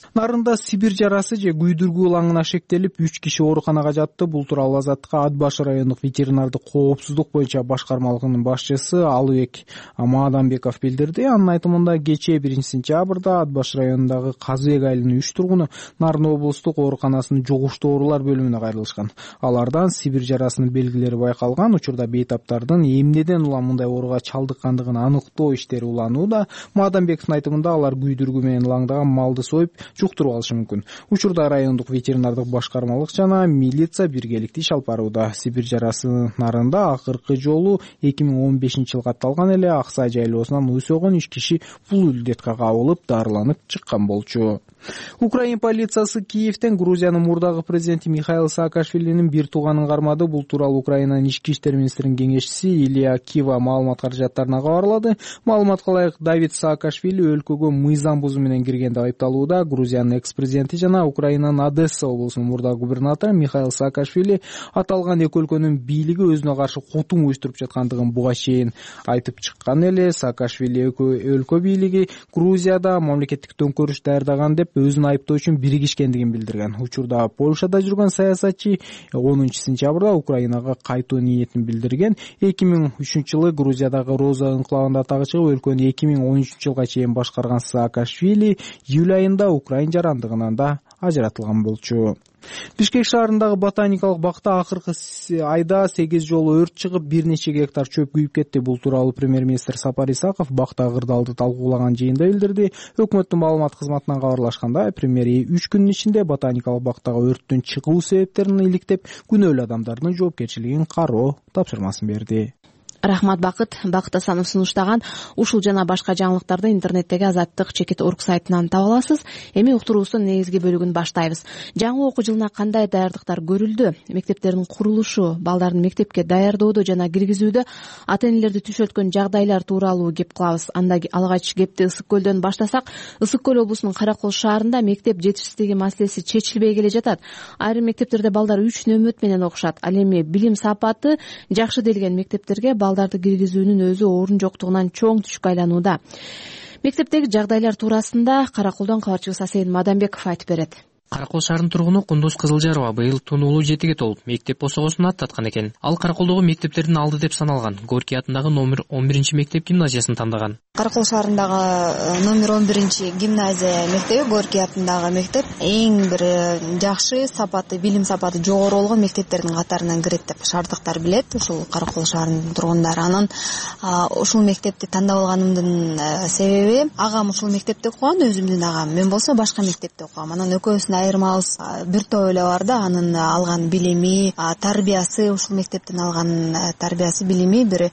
Нарында Сибирь жарасы же күйдүргү ылаңына шектелип үч киши ооруканага жатты. Бул тууралуу Азаттыкка Ат Башы райондук ветеринардык коопсуздук боюнча башкармалыгынын башчысы Алыбек Маадамбеков билдирди. Анын айтымында кечээ биринчи сентябрда Ат Башы районундагы Казыбек айылынын үч тургуну Нарын облустук ооруканасынын жугуштуу оорулар бөлүмүнө кайрылышкан. Алардан Сибирь жарасынын белгилери байкалган. Учурда бейтаптардын эмнеден улам мындай ооруга чалдыккандыгын аныктоо иштери уланууда. Маадамбековдун айтымында алар күйдүргү менен ылаңдаган малды союп жуктуруп алышы мүмкүн. Учурда райондук ветеринардык башкармалык жана милиция биргеликте иш алып барууда. Сибирь жарасы нарында акыркы жолу эки миң он бешинчи жылы катталган эле Аксай жайлоосунан уйсогон үч киши бул илдетке кабылып дарыланып чыккан болчу. Украина полициясы Киевден Грузиянын мурдагы президенти Михаил Саакашвилинин бир тууганын кармады. Бул тууралуу Украинанын ички иштер министринин кеңешчиси Илья Кива маалымат каражаттарына кабарлады. Маалыматка ылайык Давид Саакашвили өлкөгө мыйзам бузуу менен кирген деп айыпталууда. Грузиянын экс-президенти жана Украинанын Одесса облусунун мурдагы губернатору Михаил Саакашвили аталган эки өлкөнүн бийлиги өзүнө каршы кутум уюштуруп жаткандыгын буга чейин айтып чыккан эле. Саакашвили өлкө бийлиги Грузияда мамлекеттик төңкөрүш даярдаган деп өзүн айыптоо үчүн биригишкендигин билдирген. Учурда Польшада жүргөн саясатчы онунчу сентябрда Украинага кайтуу ниетин билдирген. эки миң үчүнчү жылы Грузиядагы Роза инкылабында тагы чыгып, өлкөнү эки миң он үчүнчү жылга чейин башкарган Саакашвили июль айында Украин жарандыгынан да ажыратылган болчу. Бишкек шаарындагы ботаникалык бакта акыркы айда сегиз жолу өрт чыгып, бир нече гектар чөп күйүп кетти. Бул тууралуу премьер-министр Сапар Исаков бактагы кырдаалды талкуулаган жыйында билдирди. Өкмөттүн маалымат кызматынан кабарлашканда, премьер үч күнүн ичинде ботаникалык бактагы өрттүн чыгуу себептерин иликтеп, күнөөлүү адамдардын жоопкерчилигин кароо тапшырмасын берди. Рахмат Бакыт. Бакыт Асанов сунуштаган ушул жана башка жаңылыктарды интернеттеги Азаттык чекит орг сайтынан таба аласыз. Эми уктуруубуздун негизги бөлүгүн баштайбыз. Жаңы окуу жылына кандай даярдыктар көрүлдү? Мектептердин курулушу, балдардын мектепке даярдоодо жана киргизүүдө ата-энелерди түшөлткөн жагдайлар тууралуу кеп кылабыз. Анда алгач кепти Ысык көлдөн баштасак, Ысык көл облусунун Каракол шаарында мектеп жетишсиздиги маселеси чечилбей келе жатат. Айрым мектептерде балдар үч нөмөт менен окушат. Ал эми билим сапаты жакшы делген мектептерге балдарды киргизүүнүн өзү орун жоктугунан чоң түшкө айланууда. Мектептеги жагдайлар туурасында Караколдон кабарчыбыз Асейин Мадамбеков айтып берет. Каракол шаарынын тургуну Кундуз Кызылжарова быйыл тунуулуу жетиге толуп, мектеп босогосун аттаткан экен. Ал Караколдогу мектептердин алды деп саналган. Горький атындагы номер он биринчи мектеп гимназиясын тандаган. Каракол шаарындагы номер он биринчи гимназия мектеби, Горький атындагы мектеп эң бир жакшы сапаты, билим сапаты жогору болгон мектептердин катарынан кирет деп шаардыктар билет. Ушул Каракол шаарынын тургундары. Анан ушул мектепти тандап алганымдын себеби, агам ушул мектепте окуган, өзүмдүн агам. Мен болсо башка мектепте окугам. Анан экөөбүздүн айырмабыз бир топ эле бар да, анын алган билими, тарбиясы, ушул мектептен алган тарбиясы, билими бир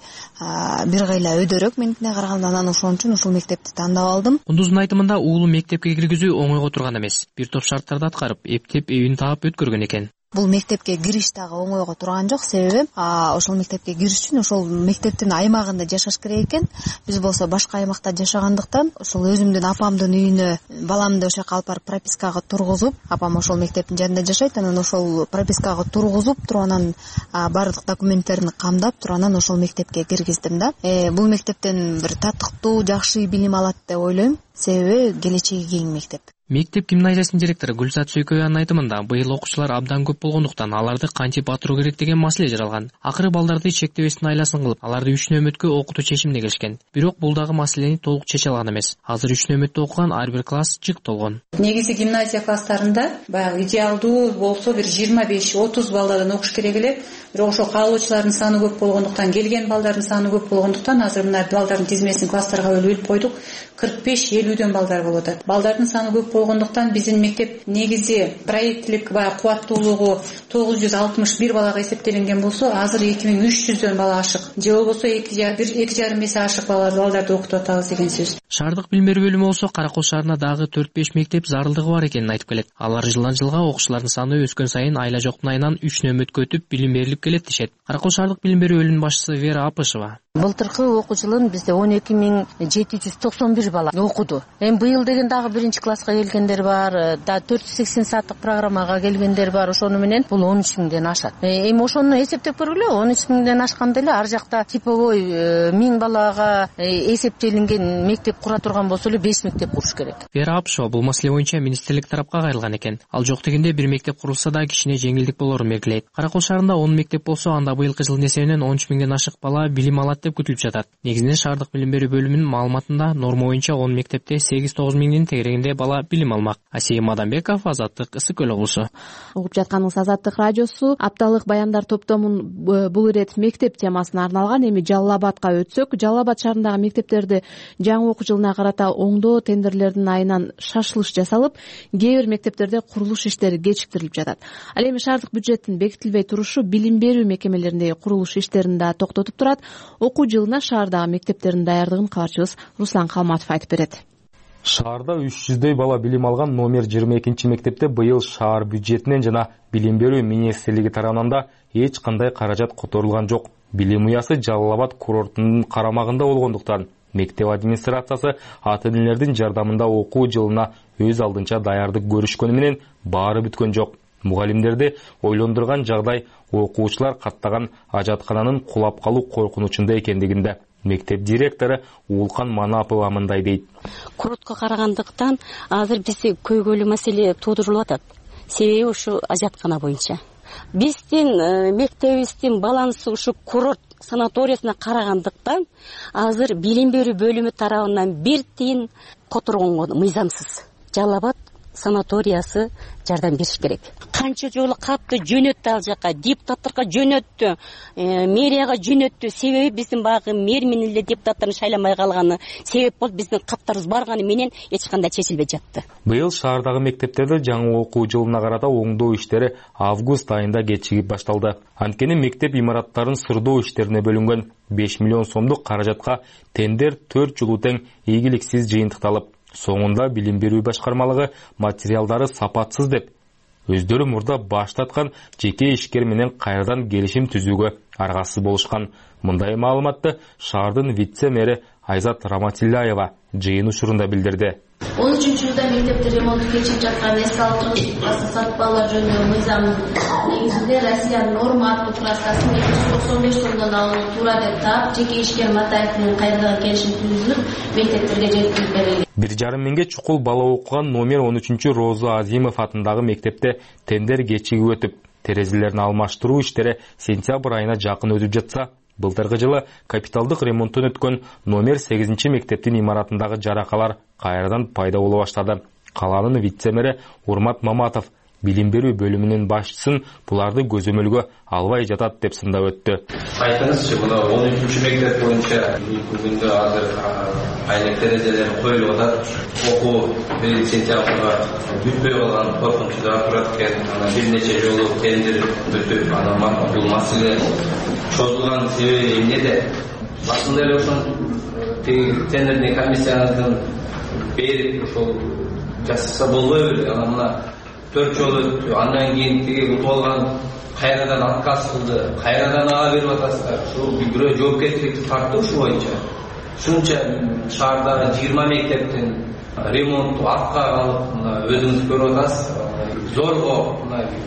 бир кыйла өйдөрөөк меникине караганда. Анан ошон үчүн ушул мектепти тандап алдым. Кундуздун айтымында уулу мектепке киргизүү оңойго турган эмес. Бир топ шарттарды аткарып, эптеп эбин таап өткөргөн экен. Бул мектепке кириш дагы оңойго турган жок, себеби ошол мектепке кириш үчүн ошол мектептин аймагында жашаш керек экен. Биз болсо башка аймакта жашагандыктан, ошол өзүмдүн апамдын үйүнө баламды ошол жака алып барып пропискага тургузуп, апам ошол мектептин жанында жашайт, анан ошол пропискага тургузуп туруп, анан баардык документтерин камдап туруп, анан ошол мектепке киргиздим да. Э бул мектептен бир татыктуу, жакшы билим алат деп ойлойм, себеби келечеги кең мектеп. Мектеп гимназиясынын директору Гүлзат Сүйкөянын айтымында, быйыл окуучулар абдан көп болгондуктан аларды кантип батыруу керек деген маселе жаралган. Акыры балдарды чектебестин айласын кылып, аларды үч нөмөткө окутуу чечимине келишкен. Бирок бул дагы маселени толук чече алган эмес. Азыр үч нөмөттө окуган ар бир класс жыктолгон. Негизи гимназия класстарында баягы идеалдуу болсо бир жыйырма беш отуз балдардан окуш керек эле. Бирок ошо каалоочулардын саны көп болгондуктан, келген балдардын саны көп болгондуктан азыр мына балдардын тизмесин класстарга бөлүп койдук. кырк беш элүүдөн балдар болуп атат. Балдардын саны көп болгондуктан биздин мектеп негизи проекттилик баягы кубаттуулугу тогуз жүз алтымыш бир балага эсептелинген болсо, азыр эки миң үч жүздөн бала ашык. Же болбосо эки жарым эсе ашык балдарды окутуп атабыз деген сөз. Шаардык билим берүү бөлүмү болсо Каракол шаарына дагы төрт беш мектеп зарылдыгы бар экенин айтып келет. Алар жылдан жылга окуучулардын саны өскөн сайын айла жоктун айынан үч нөмөткө өтүп билим берилип келет дешет. Каракол шаардык билим берүү бөлүмүнүн башчысы Вера Апышева. Былтыркы окуу жылын бизде он эки миң жети жүз токсон бир бала окуду. Эми быйыл деген дагы биринчи класска келгендер бар, да төрт жүз сексен сааттык программага келгендер бар. Ошону менен бул он үч миңден ашат. Эми ошону эсептеп көргүлө, он үч миңден ашканда эле ар жакта типовой миң балага эсептелинген мектеп кура турган болсо эле беш мектеп куруш керек. Вера Апшева бул маселе боюнча министрлик тарапка кайрылган экен. Ал жок дегенде бир мектеп курулса да кичине жеңилдик болорун белгилейт. Каракөл шаарында он мектеп болсо, анда быйылкы жылдын эсебинен он үч миңден ашык бала билим алат деп күтүлүп жатат. Негизинен шаардык билим берүү бөлүмүнүн маалыматында норма боюнча он мектепте сегиз тогуз миңдин тегерегинде бала билим алмак. Асия Мадамбеков, Азаттык, Ысык көл облусу. Угуп жатканыңыз Азаттык радиосу. Апталык баяндар топтомун бул ирет мектеп темасына арналган. Эми Жалал Абадка өтсөк, Жалал Абад шаарындагы мектептерди жаңы окуу жылына карата оңдоо тендерлердин айынан шашылыш жасалып, кээ бир мектептерде курулуш иштери кечиктирилип жатат. Ал эми шаардык бюджеттин бекитилбей турушу билим берүү мекемелериндеги курулуш иштерин да токтотуп турат. Окуу жылына шаардагы мектептердин даярдыгын кабарчыбыз Руслан Калматов айтып берет. Шаарда үч жүздөй бала билим алган номер жыйырма экинчи мектепте быйыл шаар бюджетинен жана билим берүү министрлиги тарабынан да эч кандай каражат которулган жок. Билим уясы Жалал Абад курортунун карамагында болгондуктан мектеп администрациясы ата-энелердин жардамында окуу жылына өз алдынча даярдык көрүшкөнү менен баары бүткөн жок. Мугалимдерди ойлондурган жагдай окуучулар каттаган ажаткананын кулап калуу коркунучунда экендигинде мектеп директору Улкан Манапова мындай дейт. Курортко карагандыктан азыр бизде көйгөйлүү маселе туудурулуп атат. Себеби ушу ажаткана боюнча. Биздин мектебибиздин балансы ушу курорт санаториясына карагандыктан азыр билим берүү бөлүмү тарабынан бир тиын которгонго мыйзамсыз. Жалал Абад санаториясы жардам бериш керек. Канча жолу капты жөнөттү ал жака, депутаттарга жөнөттү, мэрияга жөнөттү. Себеби биздин багы мэр менен эле депутаттарын шайламай калганы себеп болуп биздин каптарыбыз барганы менен эч кандай чечилбей жатты. Быйыл шаардагы мектептерде жаңы окуу жылына карата оңдоо иштери август айында кечигип башталды. Анткени мектеп имараттарын сырдоо иштерине бөлүнгөн беш миллион сомдук каражатка тендер төрт жылуу тең ийгиликсиз жыйынтыкталып, соңунда билим берүү башкармалыгы материалдары сапатсыз деп өздөрү мурда баштаткан жеке ишкер менен кайрадан келишим түзүүгө аргасыз болушкан. Мындай маалыматты шаардын вице-мэри Айзат Раматилляева жыйын учурунда билдирди. он үчүнчү жылда мектепте ремонт кечирип жаткан эске алуу сатып алуулар жөнүндөгү мыйзам негизинде Россиянын норма аттуу краскасын эки жүз токсон беш сомдон алуу туура деп таап, жеке ишкер Матаев менен кайрадан келишим түзүлүп, мектептерге жеткирип берилген. Бир жарым миңге чукул бала окуган номер он үчүнчү Роза Азимов атындагы мектепте тендер кечигип өтүп, терезелерин алмаштыруу иштери сентябрь айына жакын өтүп жатса, былтыркы жылы капиталдык ремонттон өткөн номер сегизинчи мектептин имаратындагы жаракалар кайрадан пайда боло баштады. Калаанын вице-мэри Урмат Маматов билим берүү бөлүмүнүн башчысын буларды көзөмөлгө албай жатат деп сындап өттү. Айтыңызчы, мына он үчүнчү мектеп боюнча бүгүндө азыр айнек терезелер коюлуп атат. Окуу бир сентябрга бүтпөй калган коркунучу да турат экен. Анан бир нече жолу тендер өтүп, анан бул маселе чозулган себеби эмнеде? Башында эле ошол тендерный комиссияңыздын берип ошол жасаса болбойбу? Анан мына төрт жолу өттү, андан кийин тиги утуп алган кайрадан отказ кылды, кайрадан ага берип атасыздар. Ушул бирөө жоопкерчиликти тартты ушу боюнча. Ушунча шаардагы жыйырма мектептин ремонту артка калып, өзүңүз көрүп атасыз. Зорго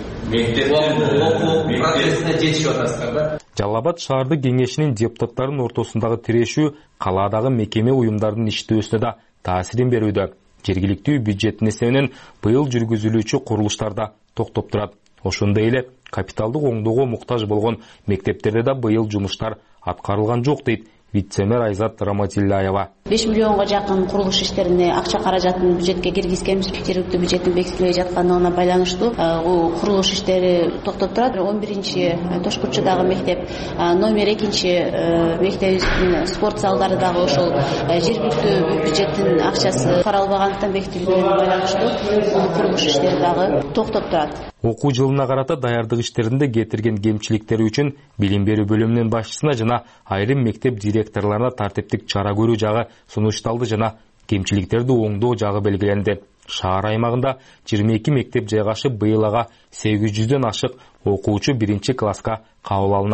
мектептин окуу процессине жетишип атасыздар да. Жалал Абад шаардык кеңешинин депутаттарынын ортосундагы тирешүү калаадагы мекеме уюмдардын иштөөсүнө да таасирин берүүдө. Жергиликтүү бюджеттин эсебинен быйыл жүргүзүлүүчү курулуштарда токтоп турат. Ошондой эле капиталдык оңдоого муктаж болгон мектептерде да быйыл жумуштар аткарылган жок дейт вице-мэр Айзат Раматилляева. беш миллионго жакын курулуш иштерине акча каражатын бюджетке киргизгенбиз. Жергиликтүү бюджеттин бекитилбей жатканына байланыштуу бул курулуш иштери токтоп турат. он биринчи Тошкучудагы мектеп, номер экинчи мектебибиздин спорт залдары дагы ошол жергиликтүү бюджеттин акчасы каралбагандыктан бекитилбегенине байланыштуу бул курулуш иштери дагы токтоп турат. Окуу жылына карата даярдык иштеринде кетирген кемчиликтери үчүн билим берүү бөлүмүнүн башчысына жана айрым мектеп директорлоруна тартиптик чара көрүү жагы сунушталды жана кемчиликтерди оңдоо жагы белгиленди. Шаар аймагында жыйырма эки мектеп жайгашып, быйыл ага сегиз жүздөн ашык окуучу биринчи класска кабыл алынат.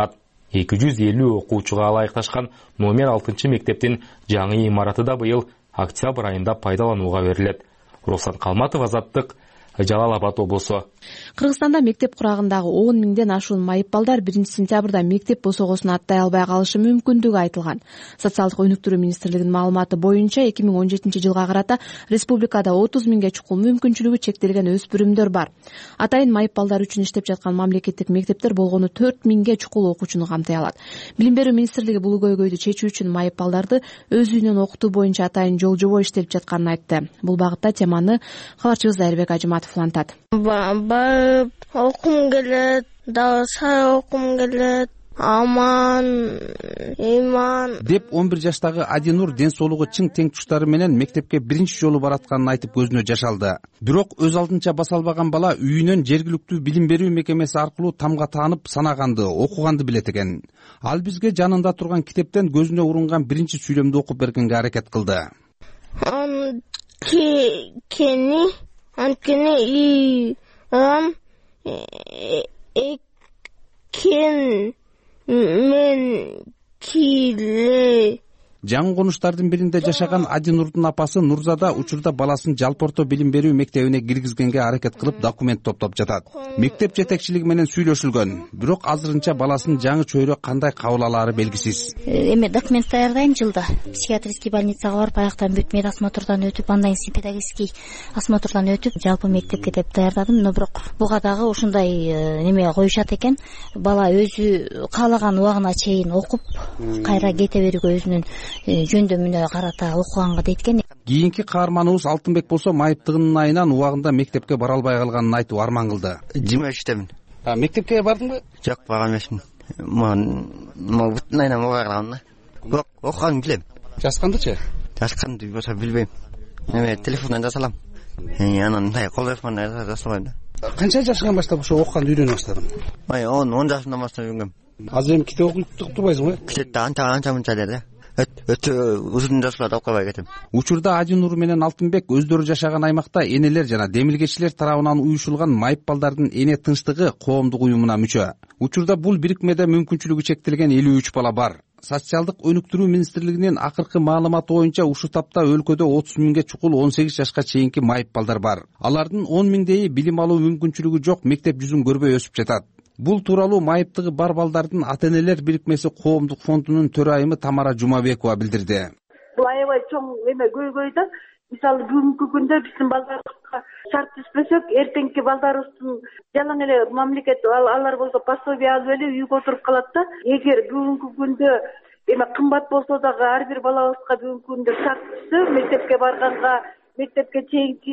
эки жүз элүү окуучуга ылайыкташкан номер алтынчы мектептин жаңы имараты да быйыл октябрь айында пайдаланууга берилет. Руслан Калматов, Азаттык, Жалал Абад облусу. Кыргызстанда мектеп курагындагы он миңден ашуун майып балдар биринчи сентябрда мектеп босогосун аттай албай калышы мүмкүндүгү айтылган. Социалдык өнүктүрүү министрлигинин маалыматы боюнча эки миң он жетинчи жылга карата республикада отуз миңге чукул мүмкүнчүлүгү чектелген өспүрүмдөр бар. Атайын майып балдар үчүн иштеп жаткан мамлекеттик мектептер болгону төрт миңге чукул окуучуну камтый алат. Билим берүү министрлиги бул көйгөйдү чечүү үчүн майып балдарды өз үйүнөн окутуу боюнча атайын жол жобо иштелип жатканын айтты. Бул багытта теманы кабарчыбыз Айырбек Ажыматов улантат. Барып окум келет, дагы сай окум келет, аман, иман деп он бир жаштагы Адинур ден соолугу чың тең туштары менен мектепке биринчи жолу баратканын айтып көзүнө жаш алды. Бирок өз алдынча баса албаган бала үйүнөн жергиликтүү билим берүү мекемеси аркылуу тамга таанып санаганды, окуганды билет экен. Ал бизге жанында турган китептен көзүнө урунган биринчи сүйлөмдү окуп бергенге аракет кылды. Анткени Анткени Иран экен мен киле. Жаңы конуштардын биринде жашаган Адинурдун апасы Нурзада учурда баласын жалпы орто билим берүү мектебине киргизгенге аракет кылып документ топтоп жатат. Мектеп жетекчилиги менен сүйлөшүлгөн, бирок азырынча баласынын жаңы чөйрө кандай кабыл алаары белгисиз. Эми документ даярдайм жылда. Психиатрический больницага барып, аяктан бүт медосмотрдан өтүп, андан кийин педагогический осмотрдан өтүп, жалпы мектепке деп даярдадым. Но бирок буга дагы ушундай неме коюшат экен. Бала өзү каалаган убагына чейин окуп, кайра кете берүүгө өзүнүн жөндөмүнө карата окуганга дейт экен. Кийинки каарманыбыз Алтынбек болсо майыптыгынын айынан убагында мектепке бара албай калганын айтып арман кылды. жыйырма үчтөмүн. Мектепке бардыңбы? Жок, барган эмесмин. Могу бүтүн айынан убагы калган да. Бирок окуганды билем. Жазгандычы? Жазганды болсо билбейм. Эме телефондон жазалам. Анан мындай кол телефондон жазалбайм да. Канча жашынан баштап ошо окуганды үйрөнө баштадың? Ай, он жашымдан баштап үйрөнгөм. Азыр эми китеп окуп турбайсыңбы? Китепти анча анча мынча да. Өтө узун жашларды окубай кетем. Учурда Адинур менен Алтынбек өздөрү жашаган аймакта энелер жана демилгечилер тарабынан уюшулган майып балдардын эне тынчтыгы коомдук уюмуна мүчө. Учурда бул бирикмеде мүмкүнчүлүгү чектелген элүү үч бала бар. Социалдык өнүктүрүү министрлигинин акыркы маалыматы боюнча ушул тапта өлкөдө отуз миңге чукул он сегиз жашка чейинки майып балдар бар. Алардын он миңдейи билим алуу мүмкүнчүлүгү жок, мектеп жүзүн көрбөй өсүп жатат. Бул тууралуу майыптыгы бар балдардын ата-энелер бирикмеси коомдук фондунун төрайымы Тамара Жумабекова билдирди. Бул аябай чоң эме көйгөй да. Мисалы бүгүнкү күндө биздин балдарыбызга шарт түзбөсөк, эртеңки балдарыбыздын жалаң эле мамлекет алар болсо пособие алып эле үйгө отуруп калат да. Эгер бүгүнкү күндө эме кымбат болсо дагы ар бир балабызга бүгүнкү күндө шарт түзсө, мектепке барганга, мектепке чейинки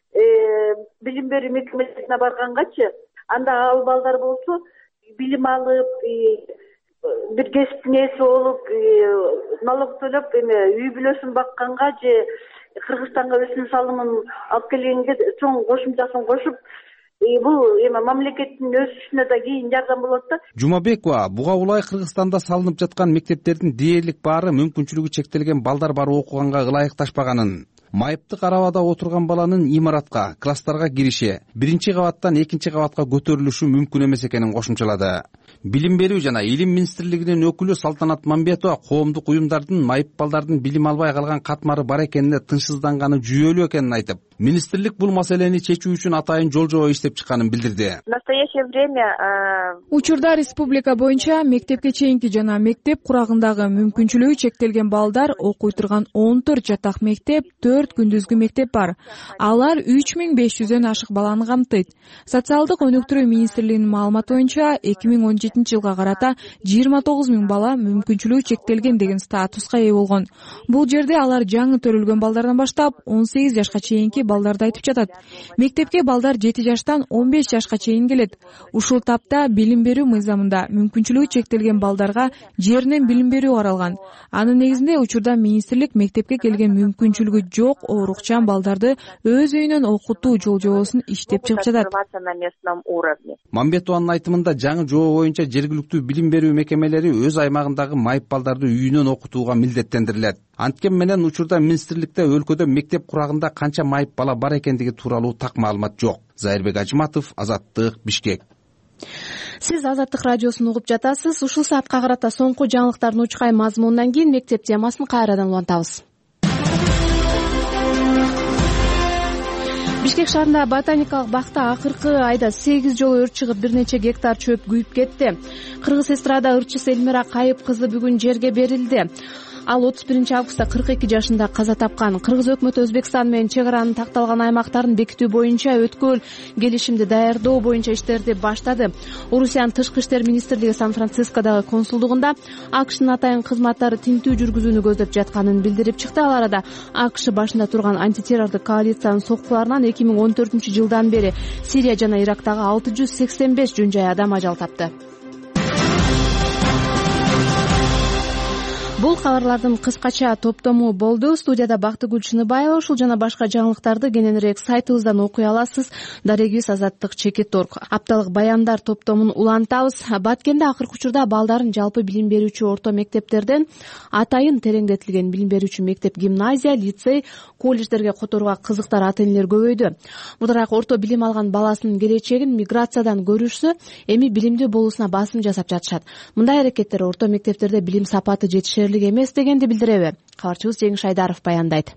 билим берүү мекемесине баргангачы, анда ал балдар болсо билим алып, бир кесиптин ээси болуп, налог төлөп, эме үй бүлөсүн бакканга же Кыргызстанга өсүм салымын алып келгенге чоң кошумчасын кошуп, бул эме мамлекеттин өсүшүнө да кийин жардам болот да. Жумабекова буга улай Кыргызстанда салынып жаткан мектептердин дээрлик баары мүмкүнчүлүгү чектелген балдар бар окуганга ылайыкташпаганын, майыптык арабада отурган баланын имаратка, класстарга кириши, биринчи кабаттан экинчи кабатка көтөрүлүшү мүмкүн эмес экенин кошумчалады. Билим берүү жана илим министрлигинин өкүлү Салтанат Мамбетова коомдук уюмдардын майып балдардын билим албай калган катмары бар экенине тынчсызданганы жүйөлүү экенин айтып, министрлик бул маселени чечүү үчүн атайын жол жобо иштеп чыкканын билдирди. В настоящее время учурда республика боюнча мектепке чейинки жана мектеп курагындагы мүмкүнчүлүгү чектелген балдар окуй турган он төрт жатак мектеп, төрт күндүзгү мектеп бар. Алар үч миң беш жүздөн ашык баланы камтыйт. Социалдык өнүктүрүү министрлигинин маалыматы боюнча эки миң он жетинчи жылга карата жыйырма тогуз миң бала мүмкүнчүлүгү чектелген деген статуска ээ болгон. Бул жерде алар жаңы төрөлгөн балдардан баштап он сегиз жашка чейинки балдарды айтып жатат. Мектепке балдар жети жаштан он беш жашка чейин келет. Ушул тапта билим берүү мыйзамында мүмкүнчүлүгү чектелген балдарга жеринен билим берүү каралган. Анын негизинде учурда министрлик мектепке келген мүмкүнчүлүгү жок оорукчан балдарды өз үйүнөн окутуу жол жобосун иштеп чыгып жатат. Мамбетованын айтымында жаңы жобо боюнча жергиликтүү билим берүү мекемелери өз аймагындагы майып балдарды үйүнөн окутууга милдеттендирилет. Анткен менен учурда министрликте өлкөдө мектеп курагында канча майып бала бар экендиги тууралуу так маалымат жок. Зайырбек Ажыматов, Азаттык, Бишкек. Сиз Азаттык радиосун угуп жатасыз. Ушул саатка карата соңку жаңылыктардын учкай мазмунунан кийин мектеп темасын кайрадан улантабыз. Бишкек шаарында ботаникалык бакта акыркы айда сегиз жолу өрт чыгып, бир нече гектар чөп күйүп кетти. Кыргыз эстрада ырчысы Элмира Кайып кызы бүгүн жерге берилди. Ал отуз биринчи августта кырк эки жашында каза тапкан. Кыргыз өкмөтү Өзбекстан менен чек аранын такталган аймактарын бекитүү боюнча өткөл келишимди даярдоо боюнча иштерди баштады. Орусиянын тышкы иштер министрлиги Сан-Францискодогу консулдугунда АКШнын атайын кызматтары тинтүү жүргүзүүнү көздөп жатканын билдирип чыкты. Ал арада АКШ башында турган антитеррордук коалициянын соккуларынан эки миң он төртүнчү жылдан бери Сирия жана Ирактагы алты жүз сексен беш жөн жай адам ажал тапты. Бул кабарлардын кыскача топтому болду. Студияда Бактыгүл Чыныбаева. Ушул жана башка жаңылыктарды кененирээк сайтыбыздан окуй аласыз. Дарегибиз Азаттык чекит точка орг. Апталык баяндар топтомун улантабыз. Баткенде акыркы учурда балдарын жалпы билим берүүчү орто мектептерден атайын тереңдетилген билим берүүчү мектеп, гимназия, лицей, колледждерге которууга кызыктар ата энелер көбөйдү. Мурдараак орто билим алган баласынын келечегин миграциядан көрүшсө, эми билимдүү болуусуна басым жасап жатышат. Мындай аракеттер орто мектептерде билим сапаты жетишер эмес дегенди билдиреби? Кабарчыбыз Жеңиш Айдаров баяндайт.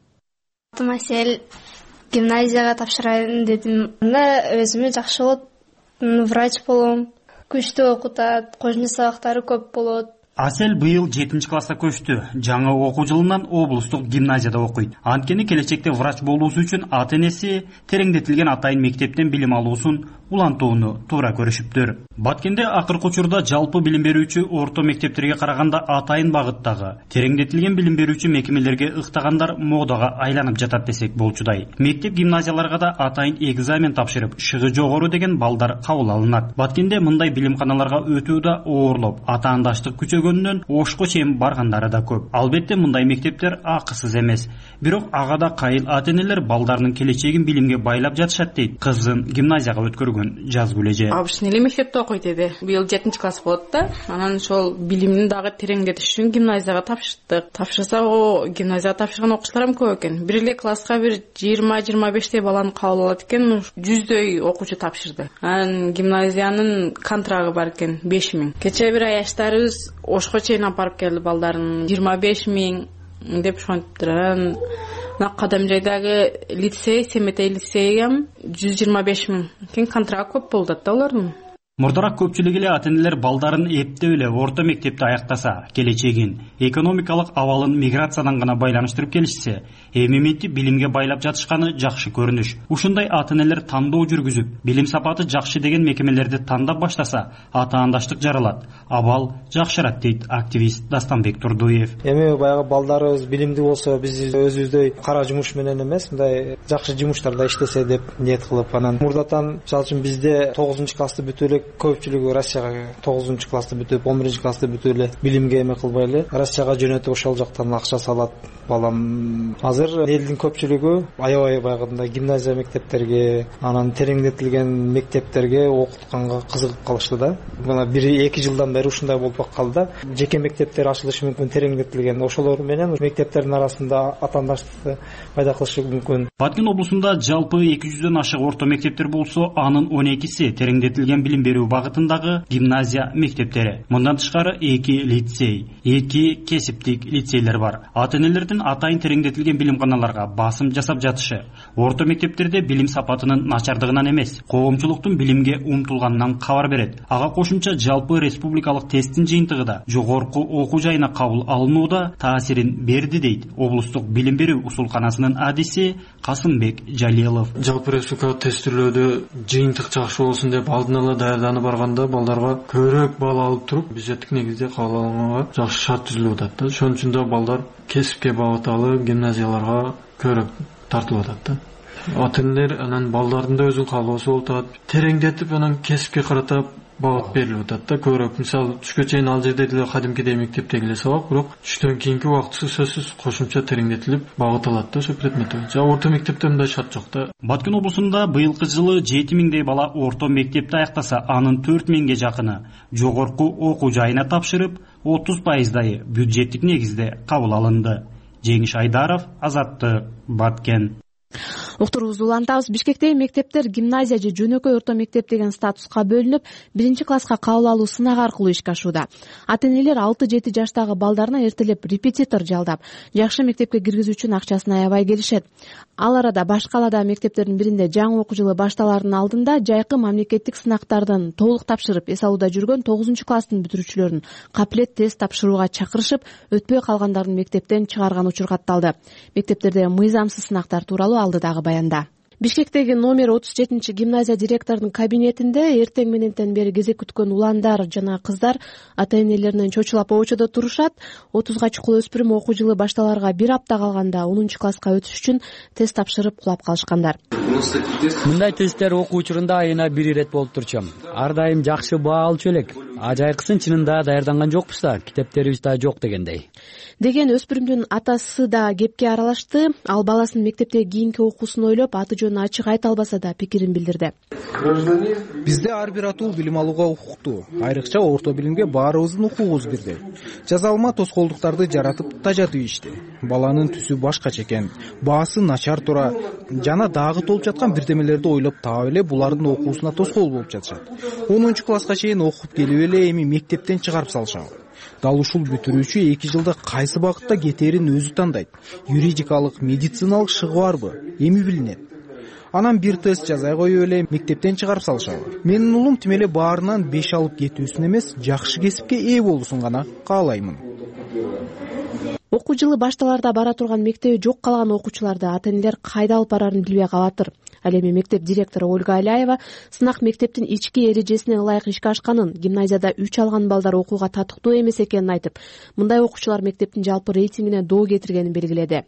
Маселе гимназияга тапшырайын дедим. Анда өзүмө жакшы болот, врач болом, күчтүү окутат, кожуну сабактары көп болот. Асел быйыл жетинчи класска көчтү. Жаңы окуу жылынан облустук гимназияда окуйт. Анткени келечекте врач болуусу үчүн ата энеси тереңдетилген атайын мектептен билим алуусун улантууну туура көрүшүптүр. Баткенде акыркы учурда жалпы билим берүүчү орто мектептерге караганда атайын багыттагы тереңдетилген билим берүүчү мекемелерге ыктагандар модага айланып жатат десек болчудай. Мектеп гимназияларга да атайын экзамен тапшырып, шыгы жогору деген балдар кабыл алынат. Баткенде мындай билимканаларга өтүү да оорлоп, атаандаштык күчөгөнүнөн ошко чейин баргандары да көп. Албетте мындай мектептер акысыз эмес. Бирок ага да кайыл ата энелер балдарынын келечегин билимге байлап жатышат дейт кызын гимназияга өткөргөн Жазгүл эже. Абышын эле мектепте окуйт эди. Быйыл жетинчи класс болот да. Анан ошол билимин дагы тереңдетиш үчүн гимназияга тапшырдык. Тапшырсак, о гимназияга тапшырган окуучуларым көп экен. Бир эле класска бир жыйырма жыйырма бештей баланы кабыл алат экен, жүздөй окуучу тапшырды. Анан гимназиянын контрагы бар экен беш миң. Кечээ бир аяштарыбыз Ошко чейин апарып келди балдарын жыйырма беш миң деп ошентиптир. Кадамжайдагы лицей, Семетей лицейгем жүз жыйырма беш миң. Кен контракт көп болду да алардын. Мурдараак көпчүлүк эле ата энелер балдарын эптеп эле орто мектепте аяктаса, келечегин, экономикалык абалын миграциядан гана байланыштырып келишсе, эми мынтип билимге байлап жатышканы жакшы көрүнүш. Ушундай ата энелер тандоо жүргүзүп, билим сапаты жакшы деген мекемелерди тандап баштаса, атаандаштык жаралат, абал жакшырат дейт активист Дастанбек Турдуев. Эми баягы балдарыбыз билимдүү болсо, биз өзүбүздөй кара жумуш менен эмес, мындай жакшы жумуштарда иштесе деп ниет кылып, анан мурдатан мисалы үчүн бизде тогузунчу классты бүтүп эле көпчүлүгү Россияга тогузунчу классты бүтүп, он биринчи классты бүтүп эле билимге эме кылбай эле Россияга жөнөтүп ошол жактан акча салат балам. Азыр элдин көпчүлүгү аябай баягындай гимназия мектептерге, анан тереңдетилген мектептерге окутканга кызыгып калышты да. Мына бир эки жылдан бери ушундай болуп калды да. Жеке мектептер ачылышы мүмкүн тереңдетилген. Ошолор менен мектептердин арасында атаандаштыкты пайда кылышы мүмкүн. Баткен облусунда жалпы эки жүздөн ашык орто мектептер болсо, анын он экиси тереңдетилген билим берүү багытындагы гимназия мектептери. Мындан тышкары эки лицей, эки кесиптик лицейлер бар. Ата энелердин атайын тереңдетилген билимканаларга басым жасап жатышы орто мектептерде билим сапатынын начардыгынан эмес, коомчулуктун билимге умтулганынан кабар берет. Ага кошумча жалпы республикалык тесттин жыйынтыгы да жогорку окуу жайына кабыл алынууда таасирин берди дейт облустук билим берүү усулканасынын адиси Касымбек Жалилов. Жалпы республикалык тесттөөлөрдө жыйынтык жакшы болсун деп алдын ала даярданып барганда балдарга көбүрөөк балл алып туруп бюджеттик негизде кабыл алынганга жакшы шарт түзүлүп атат да. Ошон үчүн да балдар кесипке багыталы гимназияларга көбүрөөк тартылып атат да. Ата энелер анан балдардын да өзүнүн каалоосу болуп атат. Тереңдетип анан кесипке карата багыт берилип атат да. Көбүрөөк мисалы түшкө чейин ал жерде деле кадимкидей мектептеги эле сабак, бирок түштөн кийинки убактысы сөзсүз кошумча тереңдетилип багыт алат да ошо предмет боюнча. Орто мектепте мындай шарт жок да. Баткен облусунда быйылкы жылы жети миңдей бала орто мектепте аяктаса, анын төрт миңге жакыны жогорку окуу жайына тапшырып, отуз пайыздайы бюджеттик негизде кабыл алынды. Жеңиш Айдаров, Азаттык, Баткен. уктуруубузду улантабыз. Бишкектеги мектептер гимназия же жөнөкөй орто мектеп деген статуска бөлүнүп, биринчи класска кабыл алуу сынак аркылуу ишке ашууда. Ата-энелер алты жети жаштагы балдарына эртелеп репетитор жалдап, жакшы мектепке киргизүү үчүн акчасын аябай келишет. Ал арада башка калаадагы мектептердин биринде жаңы окуу жылы башталаардын алдында жайкы мамлекеттик сынактардын толук тапшырып эс алууда жүргөн тогузунчу класстын бүтүрүүчүлөрүн капилет тест тапшырууга чакырышып, өтпөй калгандардын мектептен чыгарган учур катталды. Мектептерде мыйзамсыз сынактар тууралуу алдыдагы баянда. Бишкектеги номер отуз жетинчи гимназия директорунун кабинетинде эртең мененден бери кезек күткөн уландар жана кыздар ата-энелеринен чочулап обочодо турушат. отузга чукул өспүрүм окуу жылы башталарга бир апта калганда онунчу класска өтүш үчүн тест тапшырып кулап калышкандар. Мындай тесттер окуу учурунда айына бир ирет болуп турчум. Ар дайым жакшы баа алчу элек. А жайкысын чынында даярданган жокпуз да, китептерибиз да жок дегендей. Деген өспүрүмдүн атасы да кепке аралашты. Ал баласынын мектепте кийинки окуусун ойлоп, аты жөнүн ачык айта албаса да пикирин билдирди. Бизде ар бир атуу билим алууга укуктуу. Айрыкча орто билимге баарыбыздын укугубуз бирдей. Жазалма тоскоолдуктарды жаратып тажатып ишти. Баланын түсү башкача экен, баасы начар тура жана дагы толуп жаткан бирдемелерди ойлоп таап эле булардын окуусуна тоскоол болуп жатышат. онунчу класска чейин окуп келип эле эми мектептен чыгарып салышабы. Дал ушул бүтүрүүчү эки жылда кайсы багытта кетерин өзү тандайт. Юридикалык, медициналык шыгы барбы? Эми билинет. Анан бир тест жазай коюп эле мектептен чыгарып салышабы. Менин улум тим эле баарынан беш алып кетүүсүн эмес, жакшы кесипке ээ болуусун гана каалаймын. Окуу жылы башталарда бара турган мектеби жок калган окуучуларды ата-энелер кайда алып барарын билбей калатыр. Ал эми мектеп директору Ольга Аляева сынак мектептин ички эрежесине ылайык ишке ашканын, гимназияда үч алган балдар окууга татыктуу эмес экенин айтып, мындай окуучулар мектептин жалпы рейтингине доо кетиргенин белгиледи.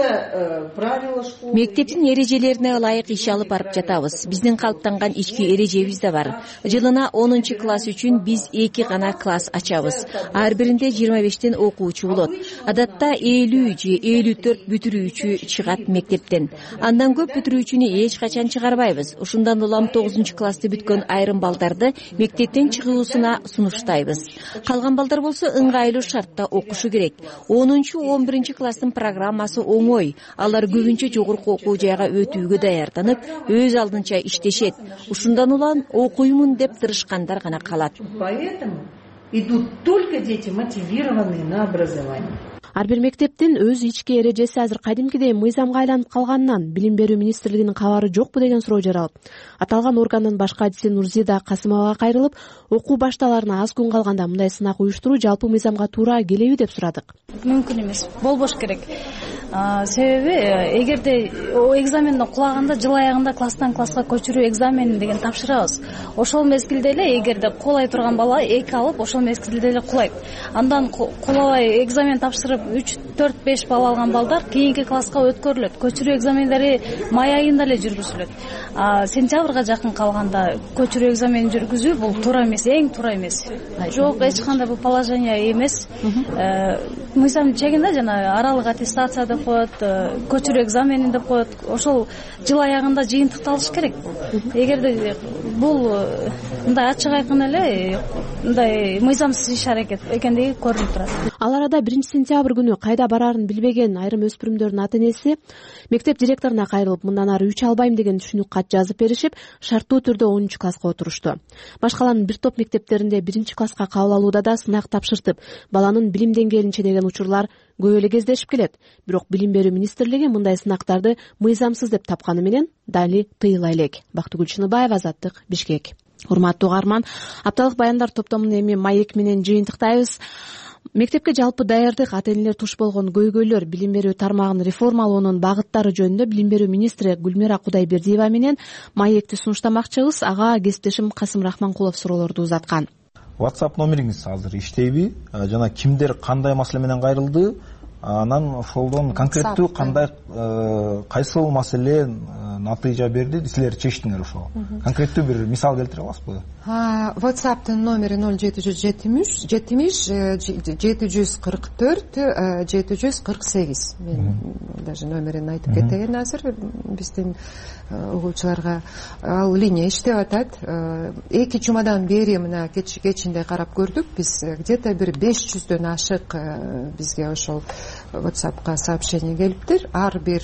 Мектептин эрежелерине ылайык иш алып барып жатабыз. Биздин калыптанган ички эрежебиз да бар. Жылына онунчу класс үчүн биз эки гана класс ачабыз. Ар биринде жыйырма бештен окуучу болот. Адатта элүү же элүү төрт бүтүрүүчү чыгат мектептен. Андан көп бүтүрүүчүнү эч качан чыгарбайбыз. Ушундан улам тогузунчу классты бүткөн айрым балдарды мектептен чыгуусуна сунуштайбыз. Калган балдар болсо ыңгайлуу шартта окушу керек. онунчу он биринчи класстын программасы оңой. Алар көбүнчө жогорку окуу жайга өтүүгө даярданып, өз алдынча иштешет. Ушундан улам окуймун деп тырышкандар гана калат. Поэтому идут только дети, мотивированные на образование. Ар бир мектептин өз ички эрежеси азыр кадимкидей мыйзамга айланып калганынан Билим берүү министрлигинин кабары жокпу деген суроо жаралып, аталган органдын баш катчысы Нурзида Касымовага кайрылып, окуу башталарына аз күн калганда мындай сынак уюштуруу жалпы мыйзамга туура келеби деп сурадык. Мүмкүн эмес, болбош керек. Себеби эгерде экзаменден кулаганда жыл аягында класстан класска көчүрүү экзаменин деген тапшырабыз. Ошол мезгилде эле эгерде кулай турган бала эки алып, ошол мезгилде эле кулайт. Андан кулабай экзамен тапшырып үч төрт беш балл алган балдар кийинки класска өткөрүлөт. Көчүрүү экзамендери май айында эле жүргүзүлөт. Сентябрга жакын калганда көчүрүү экзаменин жүргүзүү бул туура эмес, эң туура эмес. Жок, эч кандай бул положение эмес. Мыйзам чегинде жана аралык аттестация деп коет, көчүрүү экзамени деп коет. Ошол жыл аягында жыйынтыкталыш керек. Эгерде бул мындай ачык айкын эле мындай мыйзамсыз иш аракет экендиги көрүнүп турат. Ал арада биринчи сентябрь күнү кайда барарын билбеген айрым өспүрүмдөрдүн ата-энеси мектеп директоруна кайрылып, мындан ары үч албайм деген түшүнүк кат жазып беришип, шарттуу түрдө онунчу класска отурушту. Башкаланын бир топ мектептеринде биринчи класска кабыл алууда да сынак тапшыртып, баланын билим деңгээлинче деген учурлар көп эле кездешип келет. Бирок Билим берүү министрлиги мындай сынактарды мыйзамсыз деп тапканы менен дали тыйыла элек. Бактыгүл Чыныбаева, Азаттык, Бишкек. Урматтуу угарман, апталык баяндар топтомун эми маек менен жыйынтыктайбыз. Мектепке жалпы даярдык, ата-энелер туш болгон көйгөйлөр, билим берүү тармагын реформалоонун багыттары жөнүндө Билим берүү министри Гүлмира Кудайбердиева менен маекти сунуштамакчыбыз. Ага кесиптешим Касым Рахманкулов суроолорду узаткан. WhatsApp номериңиз азыр иштейби? Жана кимдер кандай маселе менен кайрылды? Анан ошолдон конкреттүү кандай кайсыл маселе натыйжа берди, силер чечтиңер ошол. Конкреттүү бир мисал келтире аласызбы? WhatsApp'тын номери ноль жети жүз жетимиш жети жүз кырк төрт жети жүз кырк сегиз. Мен даже номерин айтып кетейин азыр биздин угуучуларга. Ал линия иштеп атат. Эки жумадан бери мына кечинде карап көрдүк. Биз где-то бир беш жүздөн ашык бизге ошол WhatsAppка сообщение келиптир. Ар бир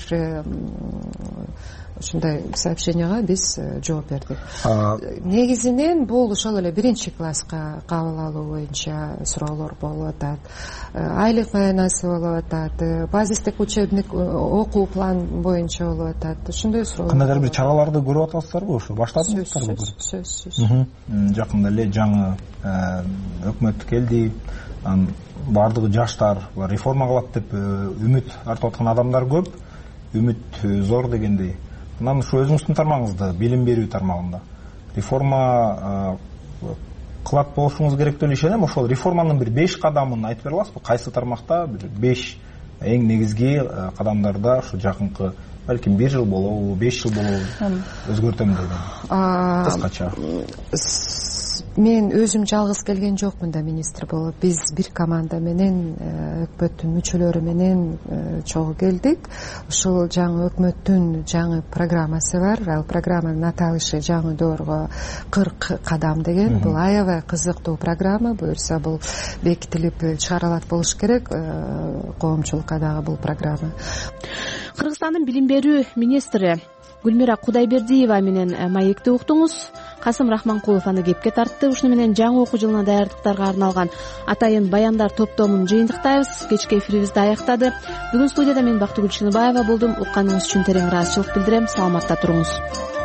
ушундай сообщенияга биз жооп бердик. Негизинен бул ошол эле биринчи класска кабыл алуу боюнча суроолор болуп атат. Айлык маянасы болуп атат. Базистик учебник окуу план боюнча болуп атат. Ушундай суроолор. Кандайдыр бир чараларды көрүп атасыздарбы? Ошо баштадыңыздарбы? Сөзсүз. Жакында эле жаңы өкмөт келди. Анан баардыгы жаштар реформа кылат деп үмүт артып аткан адамдар көп. Үмүт зор дегендей. Анан ушу өзүңүздүн тармагыңызда, билим берүү тармагында реформа кылат болушуңуз керек деп ишенем. Ошол реформанын бир беш кадамын айтып бере аласызбы? Кайсы тармакта бир беш эң негизги кадамдарда ушу жакынкы балким бир жыл болобу, беш жыл болобу өзгөртөм деген кыскача. Мен өзүм жалгыз келген жокмун да министр болуп. Биз бир команда менен өкмөттүн мүчөлөрү менен чогуу келдик. Ушул жаңы өкмөттүн жаңы программасы бар. Ал программанын аталышы жаңы доорго кырк кадам деген. Бул аябай кызыктуу программа. Буюрса бул бекитилип чыгарылат болуш керек. Коомчулукка дагы бул программа. Кыргызстандын билим берүү министри Гүлмира Кудайбердиева менен маекти уктуңуз. Касым Рахманкулов аны кепке тартты. Ушуну менен жаңы окуу жылына даярдыктарга арналган атайын баяндар топтомун жыйынтыктайбыз. Кечки эфирибизди аяктады. Бүгүн студияда мен Бактыгүл Чыныбаева болдум. Укканыңыз үчүн терең ыраазычылык билдирем. Саламатта туруңуз.